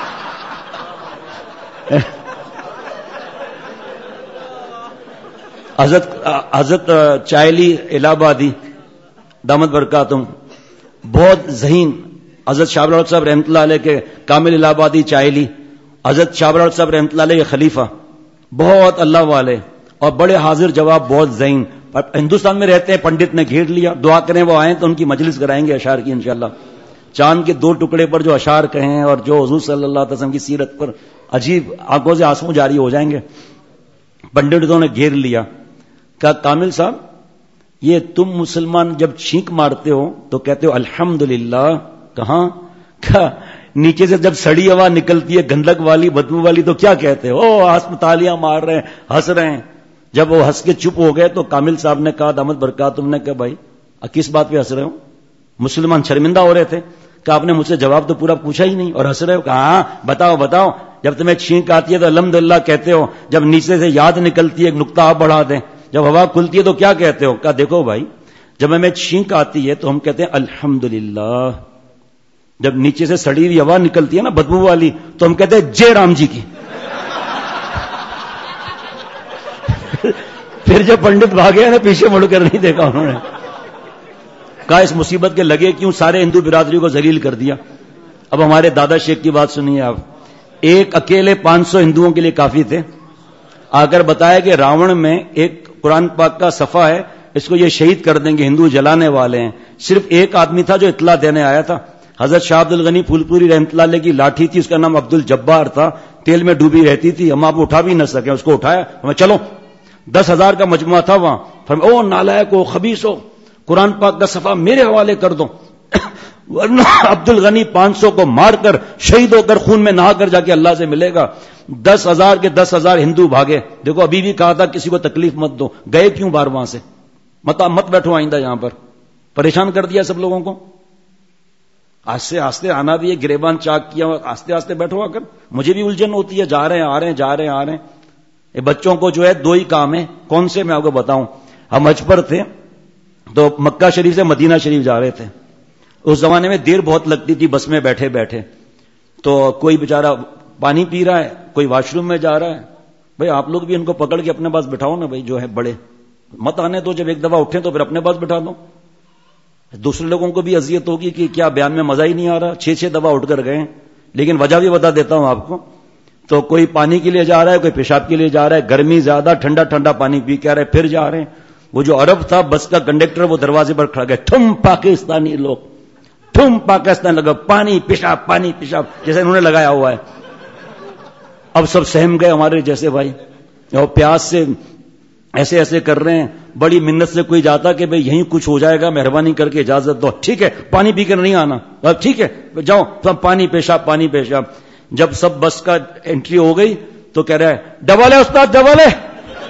حضرت چائلی الہ آبادی دامت برکاتہم بہت ذہین, حضرت شاہ بلال صاحب رحمۃ اللہ علیہ کے کامل الہ آبادی چائلی, حضرت شاہ بلال صاحب رحمۃ اللہ علیہ کے خلیفہ, بہت اللہ والے اور بڑے حاضر جواب, بہت ذہین. ہندوستان میں رہتے ہیں, پنڈت نے گھیر لیا. دعا کریں وہ آئیں تو ان کی مجلس کرائیں گے اشعار کی انشاءاللہ. چاند کے 2 ٹکڑے پر جو اشعار کہیں اور جو حضور صلی اللہ علیہ وسلم کی سیرت پر عجیب آنکھوں سے آنسو جاری ہو جائیں گے. پنڈتوں نے گھیر لیا, کہا کامل صاحب یہ تم مسلمان جب چھینک مارتے ہو تو کہتے ہو الحمدللہ, کہاں کہا نیچے سے جب سڑی ہوا نکلتی ہے گندک والی بدبو والی تو کیا کہتے ہو, ہسپتالیاں مار رہے ہیں ہنس رہے ہیں. جب وہ ہنس کے چپ ہو گئے تو کامل صاحب نے کہا دامت برکاتہم نے کہا بھائی کس بات پہ ہنس رہے ہو, مسلمان شرمندہ ہو رہے تھے. کہ آپ نے مجھ سے جواب تو پورا پوچھا ہی نہیں اور ہنس رہے ہو. کہا ہاں بتاؤ, جب تمہیں چھینک آتی ہے تو الحمدللہ کہتے ہو, جب نیچے سے یاد نکلتی ہے ایک نقطہ آپ بڑھا دیں, جب ہوا کھلتی ہے تو کیا کہتے ہو. کہا دیکھو بھائی جب ہمیں چھینک آتی ہے تو ہم کہتے ہیں الحمدللہ, جب نیچے سے سڑی ہوئی ہوا نکلتی ہے نا بدبو والی تو ہم کہتے ہیں جے رام جی کی. پھر جب پنڈت بھاگے نا پیچھے مڑ کر نہیں دیکھا انہوں نے. کہا اس مصیبت کے لگے کیوں, سارے ہندو برادری کو ذلیل کر دیا. اب ہمارے دادا شیخ کی بات سنیے آپ. ایک اکیلے 500 ہندوؤں کے لیے کافی تھے. آ کر بتایا کہ راون میں ایک قرآن پاک کا صفحہ ہے, اس کو یہ شہید کر دیں گے, ہندو جلانے والے ہیں. صرف ایک آدمی تھا جو اطلاع دینے آیا تھا. حضرت شاہ عبد الغنی پھولپوری رحمۃ اللہ علیہ کی لاٹھی تھی, اس کا نام عبد الجبار تھا, تیل میں ڈوبی رہتی تھی, ہم آپ اٹھا بھی نہ سکے. اس کو اٹھایا, ہمیں چلو 10,000 کا مجموعہ تھا وہاں. فرمایا او نالائق ہو, خبیث ہو, قرآن پاک کا صفحہ میرے حوالے کر دو, ورنہ عبد الغنی 500 کو مار کر شہید ہو کر خون میں نہا کر جا کے اللہ سے ملے گا. 10,000 کے 10,000 ہندو بھاگے. دیکھو ابھی بھی کہا تھا کسی کو تکلیف مت دو, گئے کیوں بار وہاں سے, مت بیٹھو آئندہ یہاں پر, پریشان کر دیا سب لوگوں کو. آستے آستے آنا بھی ہے, گریبان چاک کیا, آستے آستے بیٹھو آ کر. مجھے بھی الجھن ہوتی ہے, جا رہے ہیں آ رہے ہیں, جا رہے ہیں آ رہے ہیں. یہ بچوں کو جو ہے 2 ہی کام ہے. کون سے میں آپ کو بتاؤں. ہم حج پر تھے تو مکہ شریف سے مدینہ شریف جا رہے تھے. اس زمانے میں دیر بہت لگتی تھی بس میں بیٹھے بیٹھے. تو کوئی بیچارہ پانی پی رہا ہے, کوئی واش روم میں جا رہا ہے. بھائی آپ لوگ بھی ان کو پکڑ کے اپنے پاس بٹھاؤ نا بھائی, جو ہے بڑے مت آنے دو. جب ایک دفعہ اٹھیں تو پھر اپنے پاس بٹھا دو. دوسرے لوگوں کو بھی اذیت ہوگی کہ کیا بیان میں مزہ ہی نہیں آ رہا, 6 دفعہ اٹھ کر گئے. لیکن وجہ بھی بتا دیتا ہوں آپ کو. تو کوئی پانی کے لیے جا رہا ہے, کوئی پیشاب کے لیے جا رہا ہے, گرمی زیادہ, ٹھنڈا ٹھنڈا پانی پی کے آ رہے, پھر جا رہے ہیں. وہ جو عرب تھا بس کا کنڈکٹر, وہ دروازے پر کھڑا گیا, ٹھم پاکستانی لوگ, ٹھم پاکستان لگا, پانی پیشاب جیسے انہوں نے لگایا ہوا ہے. اب سب سہم گئے ہمارے جیسے بھائی, اور پیاس سے ایسے ایسے کر رہے ہیں. بڑی منت سے کوئی جاتا کہ بھئی یہیں کچھ ہو جائے گا, مہربانی کر کے اجازت دو. ٹھیک ہے پانی پی کر نہیں آنا, ٹھیک ہے جاؤ, سب پانی پیشاب. جب سب بس کا انٹری ہو گئی تو کہہ رہا ہے ڈبل ہے استاد, ڈبل ہے.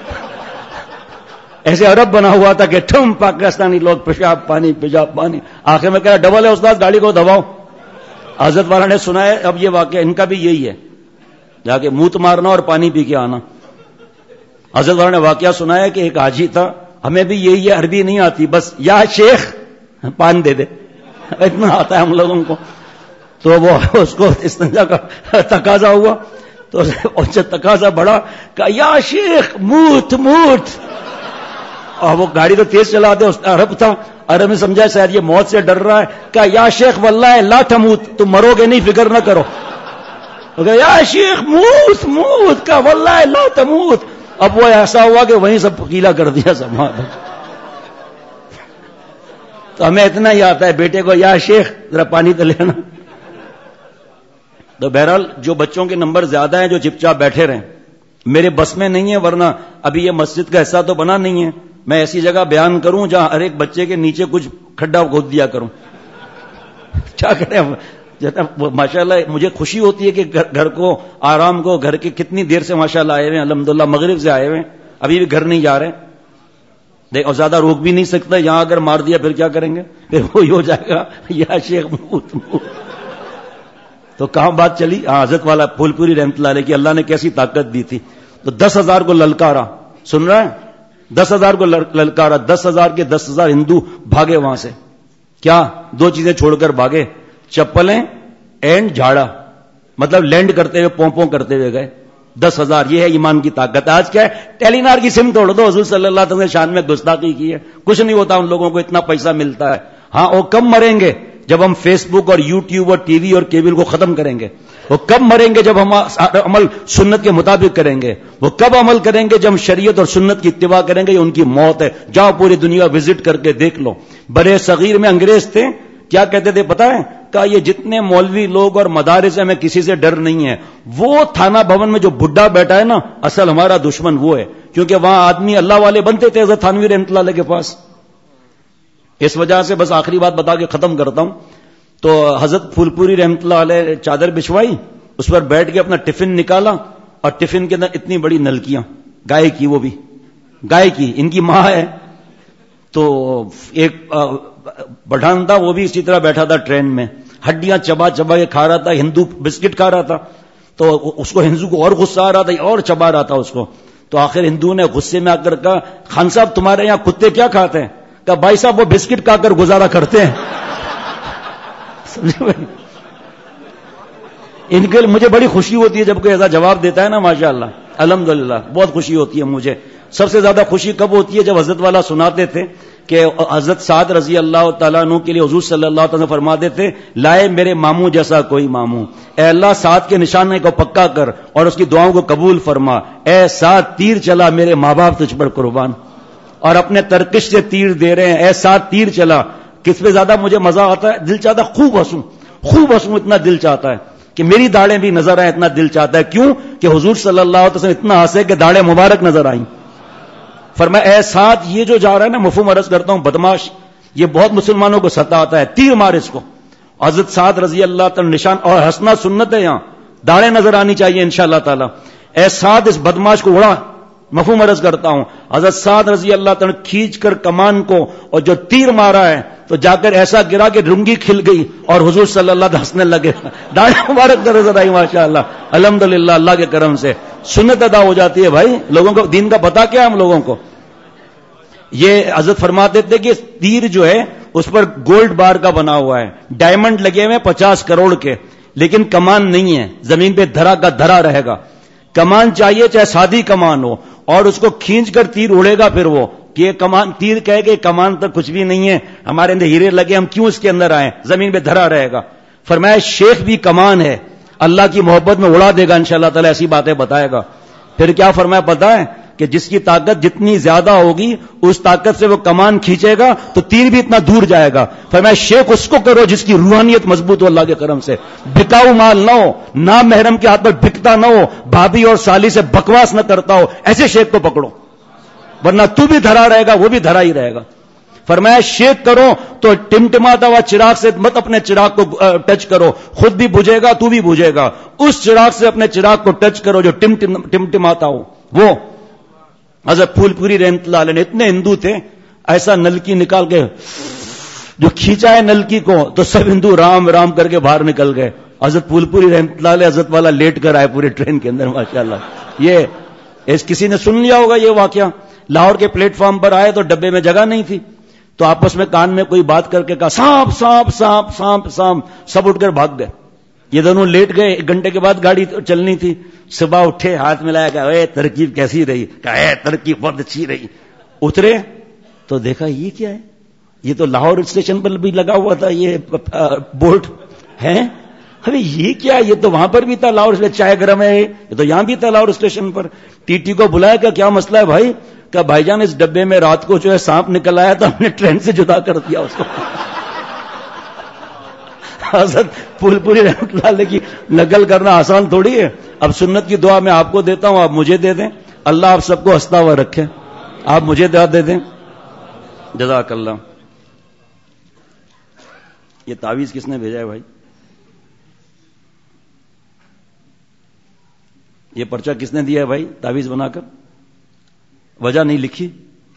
ایسے عرب بنا ہوا تھا کہ ٹھم پاکستانی لوگ, پیشاب پانی. آخر میں کہہ رہا ڈبل ہے استاد, گاڑی کو دباؤ. حضرت والا نے سنا ہے. اب یہ واقعہ ان کا بھی یہی ہے, جا کے منہ مارنا اور پانی پی کے آنا. حضرت والا نے واقعہ سنا ہے کہ ایک حاجی تھا, ہمیں بھی یہی ہے, عربی نہیں آتی, بس یا شیخ پان دے دے, اتنا آتا ہے ہم لوگوں کو. تو وہ اس کو استنجا کا تقاضا ہوا, تو جب تقاضا بڑھا کہا یا شیخ موت. اور وہ گاڑی تو تیز چلا دے, اس عرب تھا, اور ہمیں سمجھا شاید یہ موت سے ڈر رہا ہے. کہا یا شیخ واللہ لا تموت, تم مرو گے نہیں, فکر نہ کرو. یا شیخ موت موت, کہا واللہ لا تموت. اب وہ ایسا ہوا کہ وہیں سب گیلا کر دیا سب. تو ہمیں اتنا ہی آتا ہے بیٹے کو, یا شیخ ذرا پانی تو لینا. تو بہرحال جو بچوں کے نمبر زیادہ ہیں جو چپ چاپ بیٹھے رہیں, میرے بس میں نہیں ہے, ورنہ ابھی یہ مسجد کا حصہ تو بنا نہیں ہے. میں ایسی جگہ بیان کروں جہاں ہر ایک بچے کے نیچے کچھ کھڈا کھود دیا کروں. کیا کریں ماشاءاللہ مجھے خوشی ہوتی ہے کہ گھر کو آرام کو, گھر کے کتنی دیر سے ماشاءاللہ آئے ہوئے, الحمدللہ مغرب سے آئے ہوئے, ابھی بھی گھر نہیں جا رہے. دیکھ, اور زیادہ روک بھی نہیں سکتا, یہاں اگر مار دیا پھر کیا کریں گے, پھر وہی ہو جائے گا یا شیخ موت موت. تو کہاں بات چلی؟ حضرت والا پھول پوری رحمت اللہ علیہ کی اللہ نے کیسی طاقت دی تھی. تو 10,000 کو للکارا, سن رہا ہے, 10,000 کو للکارا, 10,000 کے 10,000 ہندو بھاگے وہاں سے. کیا 2 چیزیں چھوڑ کر بھاگے, چپلیں اینڈ جھاڑا, مطلب لینڈ کرتے ہوئے پونپوں کرتے ہوئے گئے. 10,000, یہ ہے ایمان کی طاقت. آج کیا ہے, ٹیلینار کی سم توڑ دو, حضور صلی اللہ علیہ وسلم نے شان میں گستاخی کی ہے, کچھ نہیں ہوتا ان لوگوں کو, اتنا پیسہ ملتا ہے. ہاں وہ کب مریں گے جب ہم فیس بک اور یوٹیوب اور ٹی وی اور کیبل کو ختم کریں گے. وہ کب مریں گے جب ہم عمل سنت کے مطابق کریں گے. وہ کب عمل کریں گے جب ہم شریعت اور سنت کی اتباع کریں گے. یہ ان کی موت ہے. جاؤ پوری دنیا وزٹ کر کے دیکھ لو. برے صغیر میں انگریز تھے, کیا کہتے تھے پتہ ہے, کہ یہ جتنے مولوی لوگ اور مدارس ہیں ہمیں کسی سے ڈر نہیں ہے. وہ تھانہ بھون میں جو بڈھا بیٹھا ہے نا, اصل ہمارا دشمن وہ ہے, کیونکہ وہاں آدمی اللہ والے بنتے تھے حضرت تھانوی رحمۃ اللہ علیہ کے پاس. اس وجہ سے بس آخری بات بتا کے ختم کرتا ہوں. تو حضرت پھول پوری رحمۃ اللہ علیہ چادر بچھوائی, اس پر بیٹھ کے اپنا ٹفن نکالا, اور ٹفن کے اندر اتنی بڑی نلکیاں, گائے کی, وہ بھی گائے کی, ان کی ماں ہے. تو ایک پٹھان تھا, وہ بھی اسی طرح بیٹھا تھا ٹرین میں, ہڈیاں چبا چبا کے کھا رہا تھا. ہندو بسکٹ کھا رہا تھا, تو اس کو ہندو کو اور غصہ آ رہا تھا, اور چبا رہا تھا اس کو. تو آخر ہندو نے غصے میں آ کر کہا, خان صاحب تمہارے یہاں کتے کیا کھاتے ہیں؟ کہا بھائی صاحب وہ بسکٹ کھا کر گزارا کرتے ہیں. ان کے لیے مجھے بڑی خوشی ہوتی ہے جب کوئی ایسا جواب دیتا ہے نا, ماشاءاللہ الحمدللہ بہت خوشی ہوتی ہے مجھے. سب سے زیادہ خوشی کب ہوتی ہے جب حضرت والا سناتے تھے کہ حضرت سعد رضی اللہ تعالیٰ عنہ کے لیے حضور صلی اللہ علیہ وسلم فرماتے تھے, لائے میرے ماموں جیسا کوئی ماموں, اے اللہ سعد کے نشانے کو پکا کر اور اس کی دعاؤں کو قبول فرما. اے سعد تیر چلا, میرے ماں باپ تجھ پر قربان, اور اپنے ترکش سے تیر دے رہے ہیں. اے سعد تیر چلا. کس پہ زیادہ مجھے مزہ آتا ہے, دل چاہتا ہے خوب ہنسوں, اتنا دل چاہتا ہے کہ میری داڑیں بھی نظر آئیں, اتنا دل چاہتا ہے. کیوں کہ حضور صلی اللہ علیہ وسلم اتنا ہنسے کہ داڑیں مبارک نظر آئیں. فرمایا اے ساتھ یہ جو جا رہا ہے نا, مفہوم عرض کرتا ہوں, بدماش, یہ بہت مسلمانوں کو ستاتا ہے, تیر مار اس کو. حضرت سعد رضی اللہ تعالی نشان, اور ہنسنا سنت ہے, یہاں داڑیں نظر آنی چاہیے انشاءاللہ تعالی. اے سعد اس بدماش کو اڑا, مفہوم عرض کرتا ہوں. حضرت سعد رضی اللہ تعالی کھینچ کر کمان کو, اور جو تیر مارا ہے تو جا کر ایسا گرا کہ رنگی کھل گئی, اور حضور صلی اللہ علیہ وسلم ہنسنے لگے. داڑھی مبارک نظر آئی ماشاءاللہ, الحمدللہ اللہ کے کرم سے سنت ادا ہو جاتی ہے. بھائی لوگوں کو دین کا پتہ کیا ہے ہم لوگوں کو. یہ حضرت فرماتے تھے کہ تیر جو ہے اس پر گولڈ بار کا بنا ہوا ہے, ڈائمنڈ لگے ہوئے 50 کروڑ کے, لیکن کمان نہیں ہے, زمین پہ دھرا کا دھرا رہے گا. کمان چاہیے چاہے سادی کمان ہو, اور اس کو کھینچ کر تیر اڑے گا. پھر وہ کہ یہ کمان, تیر کہے کہ کمان تک کچھ بھی نہیں ہے, ہمارے اندر ہیرے لگے, ہم کیوں اس کے اندر آئیں, زمین پہ دھرا رہے گا. فرمایا شیخ بھی کمان ہے, اللہ کی محبت میں اڑا دے گا انشاءاللہ تعالی, ایسی باتیں بتائے گا. پھر کیا فرمایا پتہ ہے, کہ جس کی طاقت جتنی زیادہ ہوگی اس طاقت سے وہ کمان کھینچے گا تو تیر بھی اتنا دور جائے گا. فرمایا شیخ اس کو کرو جس کی روحانیت مضبوط ہو اللہ کے کرم سے, بکاؤ مال نہ ہو, نہ محرم کے ہاتھ پر بکتا نہ ہو, بھابھی اور سالی سے بکواس نہ کرتا ہو, ایسے شیخ کو پکڑو, ورنہ تو بھی دھرا رہے گا, وہ بھی دھرا ہی رہے گا. فرمایا شیخ کرو تو ٹمٹماتا ہوا چراغ سے مت اپنے چراغ کو ٹچ کرو, خود بھی بجھے گا تو بھی بجھے گا. اس چراغ سے اپنے چراغ کو ٹچ کرو جو ٹمٹماتا ہو. وہ حضرت پھول پوری رحمت اللہ علیہ نے, اتنے ہندو تھے, ایسا نلکی نکال کے جو کھینچا ہے نلکی کو تو سب ہندو رام رام کر کے باہر نکل گئے. حضرت پھول پوری رحمت اللہ علیہ حضرت والا لیٹ کر آئے پورے ٹرین کے اندر ماشاءاللہ. یہ کسی نے سن لیا ہوگا یہ واقعہ. لاہور کے پلیٹ فارم پر آئے تو ڈبے میں جگہ نہیں تھی, تو آپس میں کان میں کوئی بات کر کے کہا سانپ سانپ سانپ سانپ سانپ, سب اٹھ کر بھاگ گئے. یہ دونوں لیٹ گئے. 1 گھنٹے کے بعد گاڑی چلنی تھی. صبح اٹھے, ہاتھ ملایا, کہا اے ترکیب کیسی رہی, کہا اے ترکیب بہت اچھی رہی. اترے تو دیکھا یہ کیا ہے, یہ تو لاہور اسٹیشن پر بھی لگا ہوا تھا یہ بورڈ ہے. ارے یہ کیا, یہ تو وہاں پر بھی تھا لاہور اسٹیشن, چائے گرم ہے, یہ تو یہاں بھی تھا لاہور اسٹیشن پر. ٹی ٹی کو بلایا کہ کیا مسئلہ ہے بھائی, کہ بھائی جان اس ڈبے میں رات کو جو ہے سانپ نکل آیا تھا, ہم نے ٹرین سے جدا کر دیا اس کو. حضرت پھول پوری رحمت اللہ علیہ کی نقل کرنا آسان تھوڑی ہے. اب سنت کی دعا میں آپ کو دیتا ہوں, آپ مجھے دے دیں. اللہ آپ سب کو ہنستا ہوا رکھے. آپ مجھے دعا دے دیں. جزاک اللہ. یہ تعویذ کس نے بھیجا ہے بھائی؟ یہ پرچہ کس نے دیا ہے بھائی تعویذ بنا کر؟ وجہ نہیں لکھی.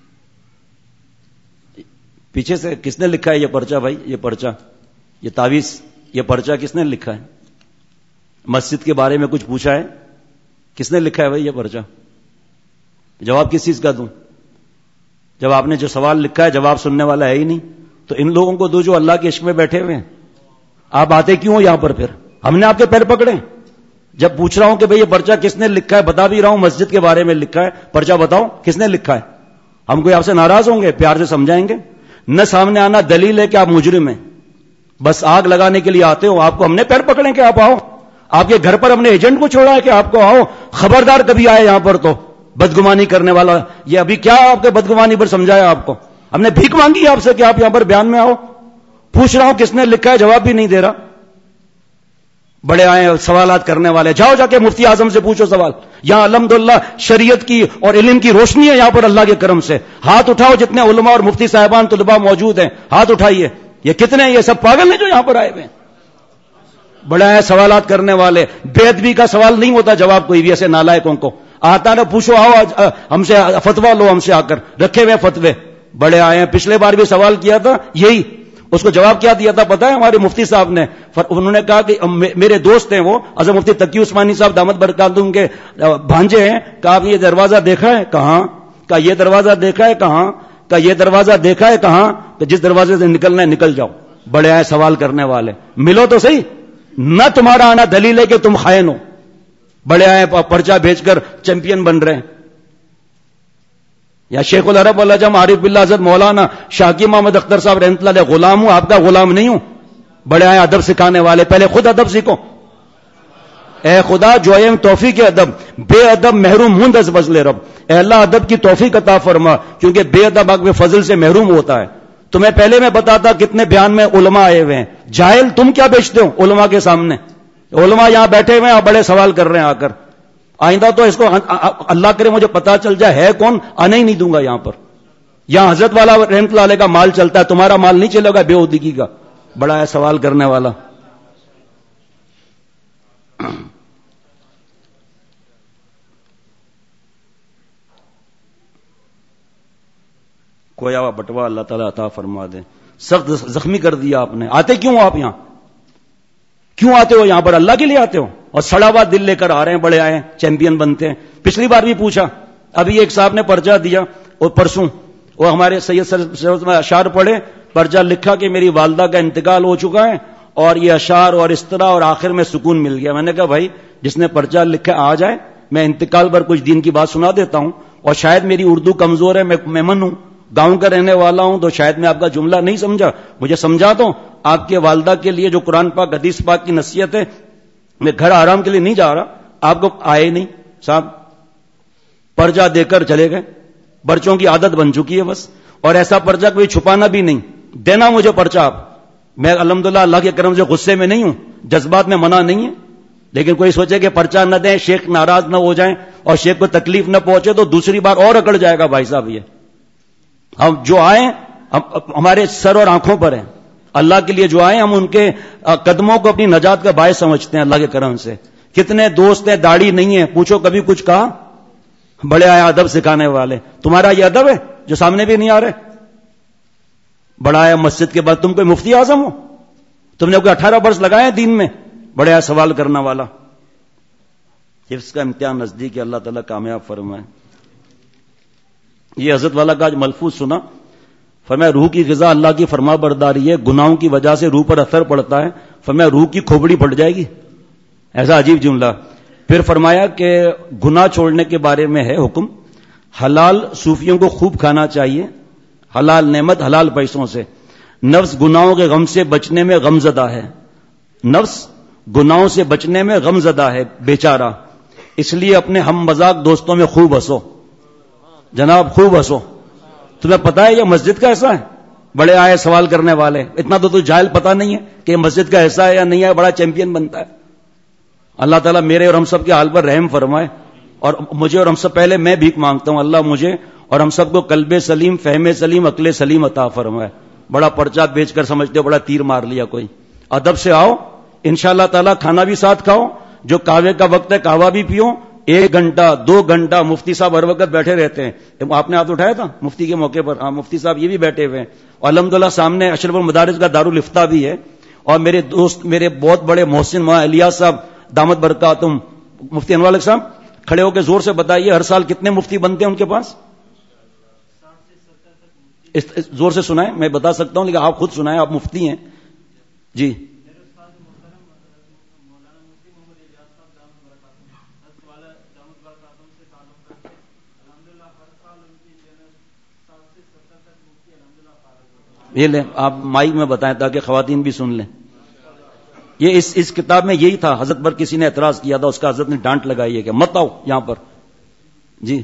پیچھے سے کس نے لکھا ہے یہ پرچہ بھائی؟ یہ پرچہ, یہ تعویذ, یہ پرچہ کس نے لکھا ہے؟ مسجد کے بارے میں کچھ پوچھا ہے, کس نے لکھا ہے بھائی یہ پرچہ؟ جواب کس چیز کا دوں؟ جب آپ نے جو سوال لکھا ہے جواب سننے والا ہے ہی نہیں, تو ان لوگوں کو دو جو اللہ کے عشق میں بیٹھے ہوئے ہیں. آپ آتے کیوں ہو یہاں پر؟ پھر ہم نے آپ کے پیر پکڑے. جب پوچھ رہا ہوں کہ بھئی یہ پرچہ کس نے لکھا ہے, بتا بھی رہا ہوں مسجد کے بارے میں لکھا ہے, پرچہ بتاؤ کس نے لکھا ہے. ہم کوئی آپ سے ناراض ہوں گے؟ پیار سے سمجھائیں گے. نہ سامنے آنا دلیل ہے کہ آپ مجرم ہیں, بس آگ لگانے کے لیے آتے ہو. آپ کو ہم نے پیر پکڑے کہ آپ آؤ. آپ کے گھر پر ہم نے ایجنٹ کو چھوڑا ہے کہ آپ کو آؤ. خبردار کبھی آئے یہاں پر تو بدگمانی کرنے والا. یہ ابھی کیا آپ کے بدگمانی پر سمجھایا آپ کو؟ ہم نے بھیک مانگی آپ سے کہ آپ یہاں پر بیان میں آؤ. پوچھ رہا ہوں کس نے لکھا ہے, جواب بھی نہیں دے رہا. بڑے آئے سوالات کرنے والے. جاؤ جا کے مفتی اعظم سے پوچھو سوال. یہاں الحمدللہ شریعت کی اور علم کی روشنی ہے یہاں پر اللہ کے کرم سے. ہاتھ اٹھاؤ جتنے علماء اور مفتی صاحبان طلباء موجود ہیں, ہاتھ اٹھائیے. یہ کتنے ہیں؟ یہ سب پاگل ہیں جو یہاں پر آئے ہوئے ہیں. بڑے آئے سوالات کرنے والے. بے ادبی کا سوال نہیں ہوتا جواب کوئی بھی ایسے نالائقوں کو. آتا نہ پوچھو, آؤ ہم سے فتوا لو, ہم سے آ کر رکھے ہوئے فتوے. بڑے آئے ہیں. پچھلے بار بھی سوال کیا تھا یہی, اس کو جواب کیا دیا تھا پتہ ہے ہمارے مفتی صاحب نے؟ انہوں نے کہا کہ میرے دوست ہیں وہ حضرت مفتی تقی عثمانی صاحب دامت برکاتہم کے بھانجے ہیں. کہا آپ یہ دروازہ دیکھا ہے؟ کہاں. کہا یہ دروازہ دیکھا ہے؟ کہاں. کہا یہ دروازہ دیکھا ہے؟ کہاں. کہ جس دروازے سے نکلنا ہے نکل جاؤ. بڑے آئے سوال کرنے والے. ملو تو صحیح. نہ تمہارا آنا دلیل ہے کہ تم خائن ہو. بڑے آئے پرچہ بھیج کر چیمپئن بن رہے ہیں. یا شیخ العرب والعجم عارف باللہ حضرت مولانا شاکی محمد اختر صاحب رحمۃ اللہ علیہ غلام ہوں, آپ کا غلام نہیں ہوں. بڑے آئے ادب سکھانے والے. پہلے خود ادب سیکھو. اے خدا جو ایم توفیق ادب, بے ادب محروم ہوں از فضل رب. اے اللہ ادب کی توفیق عطا فرما, کیونکہ بے ادب آپ کے فضل سے محروم ہوتا ہے. تمہیں پہلے میں بتاتا کتنے بیان میں علماء آئے ہوئے ہیں. جاہل تم کیا بیچتے ہو علماء کے سامنے؟ علماء یہاں بیٹھے ہوئے ہیں, آپ بڑے سوال کر رہے ہیں آ کر. آئندہ تو اس کو اللہ کرے مجھے پتا چل جائے ہے کون, آنے ہی نہیں دوں گا یہاں پر. یہاں حضرت والا رحمت اللہ علیہ کا مال چلتا ہے, تمہارا مال نہیں چلے گا بے عہدگی کا. بڑا ہے سوال کرنے والا. کویا ہوا بٹوا اللہ تعالیٰ عطا فرما دے. سخت زخمی کر دیا آپ نے. آتے کیوں آپ یہاں؟ کیوں آتے ہو یہاں پر؟ اللہ کے لیے آتے ہو, اور سڑا ہوا دل لے کر آ رہے ہیں. بڑے آئے چیمپئن بنتے ہیں. پچھلی بار بھی پوچھا, ابھی ایک صاحب نے پرچہ دیا اور پرسوں وہ ہمارے سید سر میں اشعار پڑھے. پرچہ لکھا کہ میری والدہ کا انتقال ہو چکا ہے اور یہ اشعار اور اس طرح, اور آخر میں سکون مل گیا. میں نے کہا بھائی جس نے پرچہ لکھا آ جائے, میں انتقال پر کچھ دین کی بات سنا دیتا ہوں. اور شاید میری اردو کمزور ہے, میں مہمان ہوں, گاؤں کا رہنے والا ہوں, تو شاید میں آپ کا جملہ نہیں سمجھا, مجھے سمجھا دو. آپ کے والدہ کے لیے جو قرآن پاک حدیث پاک کی نصیحت ہے, میں گھر آرام کے لیے نہیں جا رہا, آپ کو آئے نہیں صاحب. پرچہ دے کر چلے گئے. پرچوں کی عادت بن چکی ہے بس. اور ایسا پرچہ کوئی چھپانا بھی نہیں, دینا مجھے پرچہ آپ. میں الحمدللہ اللہ کے کرم سے غصے میں نہیں ہوں, جذبات میں منع نہیں ہے. لیکن کوئی سوچے کہ پرچہ نہ دیں, شیخ ناراض نہ ہو جائیں اور شیخ کو تکلیف نہ پہنچے, تو دوسری بار اور اکڑ جائے گا بھائی صاحب. یہ ہم جو آئیں ہمارے سر اور آنکھوں پر ہیں. اللہ کے لیے جو آئے, ہم ان کے قدموں کو اپنی نجات کا باعث سمجھتے ہیں اللہ کے کرم سے. کتنے دوست ہیں داڑھی نہیں ہے, پوچھو کبھی کچھ کہا؟ بڑے آئے ادب سکھانے والے. تمہارا یہ ادب ہے جو سامنے بھی نہیں آ رہے؟ بڑا آیا مسجد کے بعد تم کوئی مفتی اعظم ہو؟ تم نے کوئی 18 برس لگائے دین میں؟ بڑے آیا سوال کرنا والا. حفظ کا امتحان نزدیک ہے, اللہ تعالیٰ کامیاب فرمائے. یہ حضرت والا کا آج ملفوظ سنا, فرمایا روح کی غذا اللہ کی فرما برداری ہے, گناہوں کی وجہ سے روح پر اثر پڑتا ہے. فرمایا روح کی کھوپڑی پھٹ جائے گی. ایسا عجیب جملہ. پھر فرمایا کہ گناہ چھوڑنے کے بارے میں ہے حکم. حلال صوفیوں کو خوب کھانا چاہیے, حلال نعمت حلال پیسوں سے. نفس گناہوں کے غم سے بچنے میں غم زدہ ہے. نفس گناہوں سے بچنے میں غم زدہ ہے بیچارہ. اس لیے اپنے ہم مذاق دوستوں میں خوب ہنسو. جناب خوب ہنسو. تمہیں پتا ہے یہ مسجد کا ایسا ہے؟ بڑے آئے سوال کرنے والے, اتنا تو جاہل پتا نہیں ہے کہ مسجد کا ایسا ہے یا نہیں ہے, بڑا چیمپئن بنتا ہے. اللہ تعالیٰ میرے اور ہم سب کے حال پر رحم فرمائے, اور مجھے اور ہم سب پہلے میں بھیک مانگتا ہوں, اللہ مجھے اور ہم سب کو قلب سلیم, فہم سلیم, عقل سلیم عطا فرمائے. بڑا پرچہ بیچ کر سمجھتے ہو بڑا تیر مار لیا کوئی. ادب سے آؤ, انشاءاللہ تعالیٰ کھانا بھی ساتھ کھاؤ, جو کہوے کا وقت ہے کہوا بھی پیو. 1 گھنٹہ 2 گھنٹہ مفتی صاحب ہر وقت بیٹھے رہتے ہیں. آپ نے ہاتھ اٹھایا تھا مفتی کے موقع پر؟ ہاں مفتی صاحب یہ بھی بیٹھے ہوئے ہیں. اور الحمدللہ سامنے اشرف المدارس کا دارالفتہ بھی ہے. اور میرے دوست, میرے بہت بڑے محسن مولانا الیاس صاحب دامت برکاتہم, مفتی انوار الحق صاحب, کھڑے ہو کے زور سے بتائیے ہر سال کتنے مفتی بنتے ہیں ان کے پاس؟ زور سے سنائیں, میں بتا سکتا ہوں لیکن آپ خود سنائیں, آپ مفتی ہیں. جی یہ لیں آپ مائک میں بتائیں تاکہ خواتین بھی سن لیں. یہ اس کتاب میں یہی تھا. حضرت پر کسی نے اعتراض کیا تھا, اس کا حضرت نے ڈانٹ لگائی ہے کہ مت آؤ یہاں پر. جی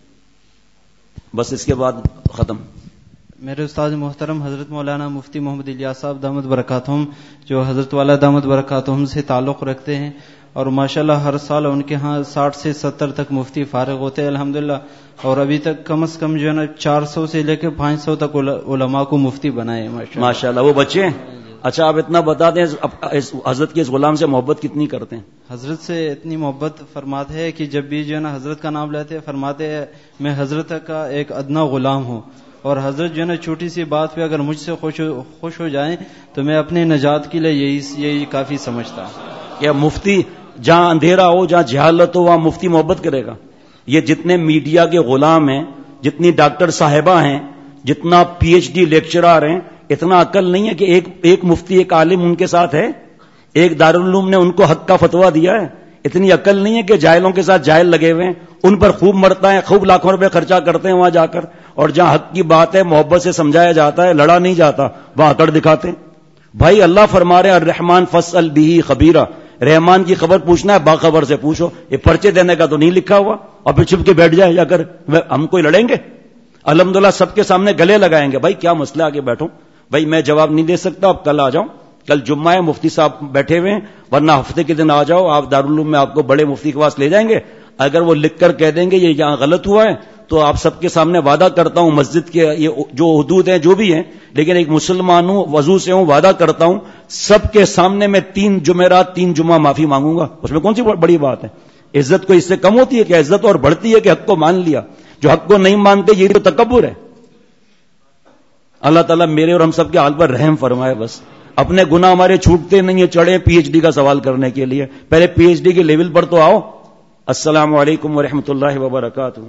بس اس کے بعد ختم. میرے استاد محترم حضرت مولانا مفتی محمد الیاس صاحب دامت برکاتہم, جو حضرت والا دامت برکاتہم سے تعلق رکھتے ہیں, اور ماشاءاللہ ہر سال ان کے ہاں 60 سے 70 تک مفتی فارغ ہوتے ہیں الحمدللہ. اور ابھی تک کم از کم جو ہے نا 400 سے لے کے 500 تک علماء کو مفتی بنائے ماشاءاللہ. وہ بچے ہیں. اچھا آپ اتنا بتا دیں حضرت کے اس غلام سے محبت کتنی کرتے ہیں؟ حضرت سے اتنی محبت فرماتے ہیں کہ جب بھی جو ہے نا حضرت کا نام لیتے ہیں فرماتے ہیں میں حضرت کا ایک ادنا غلام ہوں, اور حضرت جو ہے نا چھوٹی سی بات پہ اگر مجھ سے خوش ہو جائیں تو میں اپنی نجات کے لیے یہی کافی سمجھتا ہوں. یا مفتی جہاں اندھیرا ہو, جہاں جہالت ہو, وہاں مفتی محبت کرے گا. یہ جتنے میڈیا کے غلام ہیں, جتنی ڈاکٹر صاحبہ ہیں, جتنا پی ایچ ڈی لیکچرار ہیں, اتنا عقل نہیں ہے کہ ایک مفتی ایک عالم ان کے ساتھ ہے, ایک دارالعلوم نے ان کو حق کا فتویٰ دیا ہے. اتنی عقل نہیں ہے کہ جاہلوں کے ساتھ جاہل لگے ہوئے ہیں, ان پر خوب مرتا ہے, خوب لاکھوں روپے خرچہ کرتے ہیں وہاں جا کر, اور جہاں حق کی بات ہے محبت سے سمجھایا جاتا ہے, لڑا نہیں جاتا, وہاں اکڑ دکھاتے ہیں. بھائی اللہ فرما رہے ہیں الرحمن فاسأل بہ خبیرا, رحمان کی خبر پوچھنا ہے باخبر سے پوچھو. یہ پرچے دینے کا تو نہیں لکھا ہوا, اور پھر چھپ کے بیٹھ جائے جا کر ہم کوئی لڑیں گے. الحمدللہ سب کے سامنے گلے لگائیں گے. بھائی کیا مسئلہ, آگے بیٹھو. بھائی میں جواب نہیں دے سکتا, اب کل آ جاؤ, کل جمعہ ہے, مفتی صاحب بیٹھے ہوئے ہیں, ورنہ ہفتے کے دن آ جاؤ. آپ دارالعلوم میں آپ کو بڑے مفتی کے پاس لے جائیں گے. اگر وہ لکھ کر کہہ دیں گے یہ یہاں غلط ہوا ہے تو آپ سب کے سامنے وعدہ کرتا ہوں, مسجد کے یہ جو حدود ہیں جو بھی ہیں, لیکن ایک مسلمان ہوں, وضو سے ہوں, وعدہ کرتا ہوں سب کے سامنے میں 3 جمعرات 3 جمعہ معافی مانگوں گا. اس میں کون سی بڑی بات ہے؟ عزت کو اس سے کم ہوتی ہے کہ عزت اور بڑھتی ہے کہ حق کو مان لیا. جو حق کو نہیں مانتے یہ تو تکبر ہے. اللہ تعالیٰ میرے اور ہم سب کے حال پر رحم فرمائے. بس اپنے گناہ ہمارے چھوٹتے نہیں ہیں, چڑھے پی ایچ ڈی کا سوال کرنے کے لیے. پہلے پی ایچ ڈی کے لیول پر تو آؤ. السلام علیکم ورحمۃ اللہ وبرکاتہ.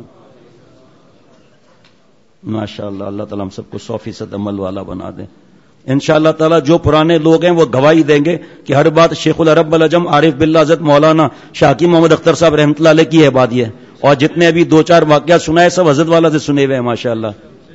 ماشاءاللہ اللہ تعالیٰ ہم سب کو 100% عمل والا بنا دیں انشاءاللہ تعالیٰ. جو پرانے لوگ ہیں وہ گواہی دیں گے کہ ہر بات شیخ العرب العجم عارف باللہ حضرت مولانا شاکی محمد اختر صاحب رحمۃ اللہ علیہ کی ہے بات یہ, اور جتنے ابھی 2-4 واقعات سنائے سب حضرت والا سے سنے ہوئے ہیں ماشاءاللہ.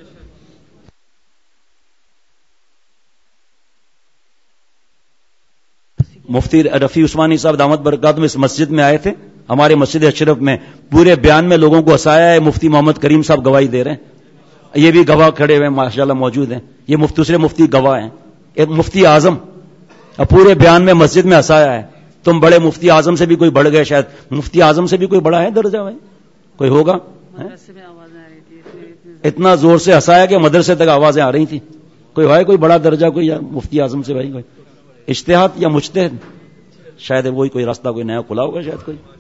مفتی رفیع عثمانی صاحب دامت برکاتہم اس مسجد میں آئے تھے, ہمارے مسجد اشرف میں, پورے بیان میں لوگوں کو ہنسایا ہے. مفتی محمد کریم صاحب گواہی دے رہے ہیں, یہ بھی گواہ کھڑے ہوئے ماشاءاللہ موجود ہیں. یہ دوسرے مفتی گواہ ہیں. ایک مفتی اعظم پورے بیان میں مسجد میں ہنسایا ہے. تم بڑے مفتی اعظم سے بھی کوئی بڑھ گئے, شاید مفتی اعظم سے بھی کوئی بڑا ہے درجہ بھائی, کوئی ہوگا؟ اتنا زور سے ہنسایا کہ مدرسے تک آوازیں آ رہی تھی. کوئی ہے کوئی بڑا درجہ کوئی مفتی اعظم سے بھائی؟ کوئی اجتہاد یا مجتہد, شاید وہی کوئی راستہ کوئی نیا کھلا ہوگا شاید کوئی.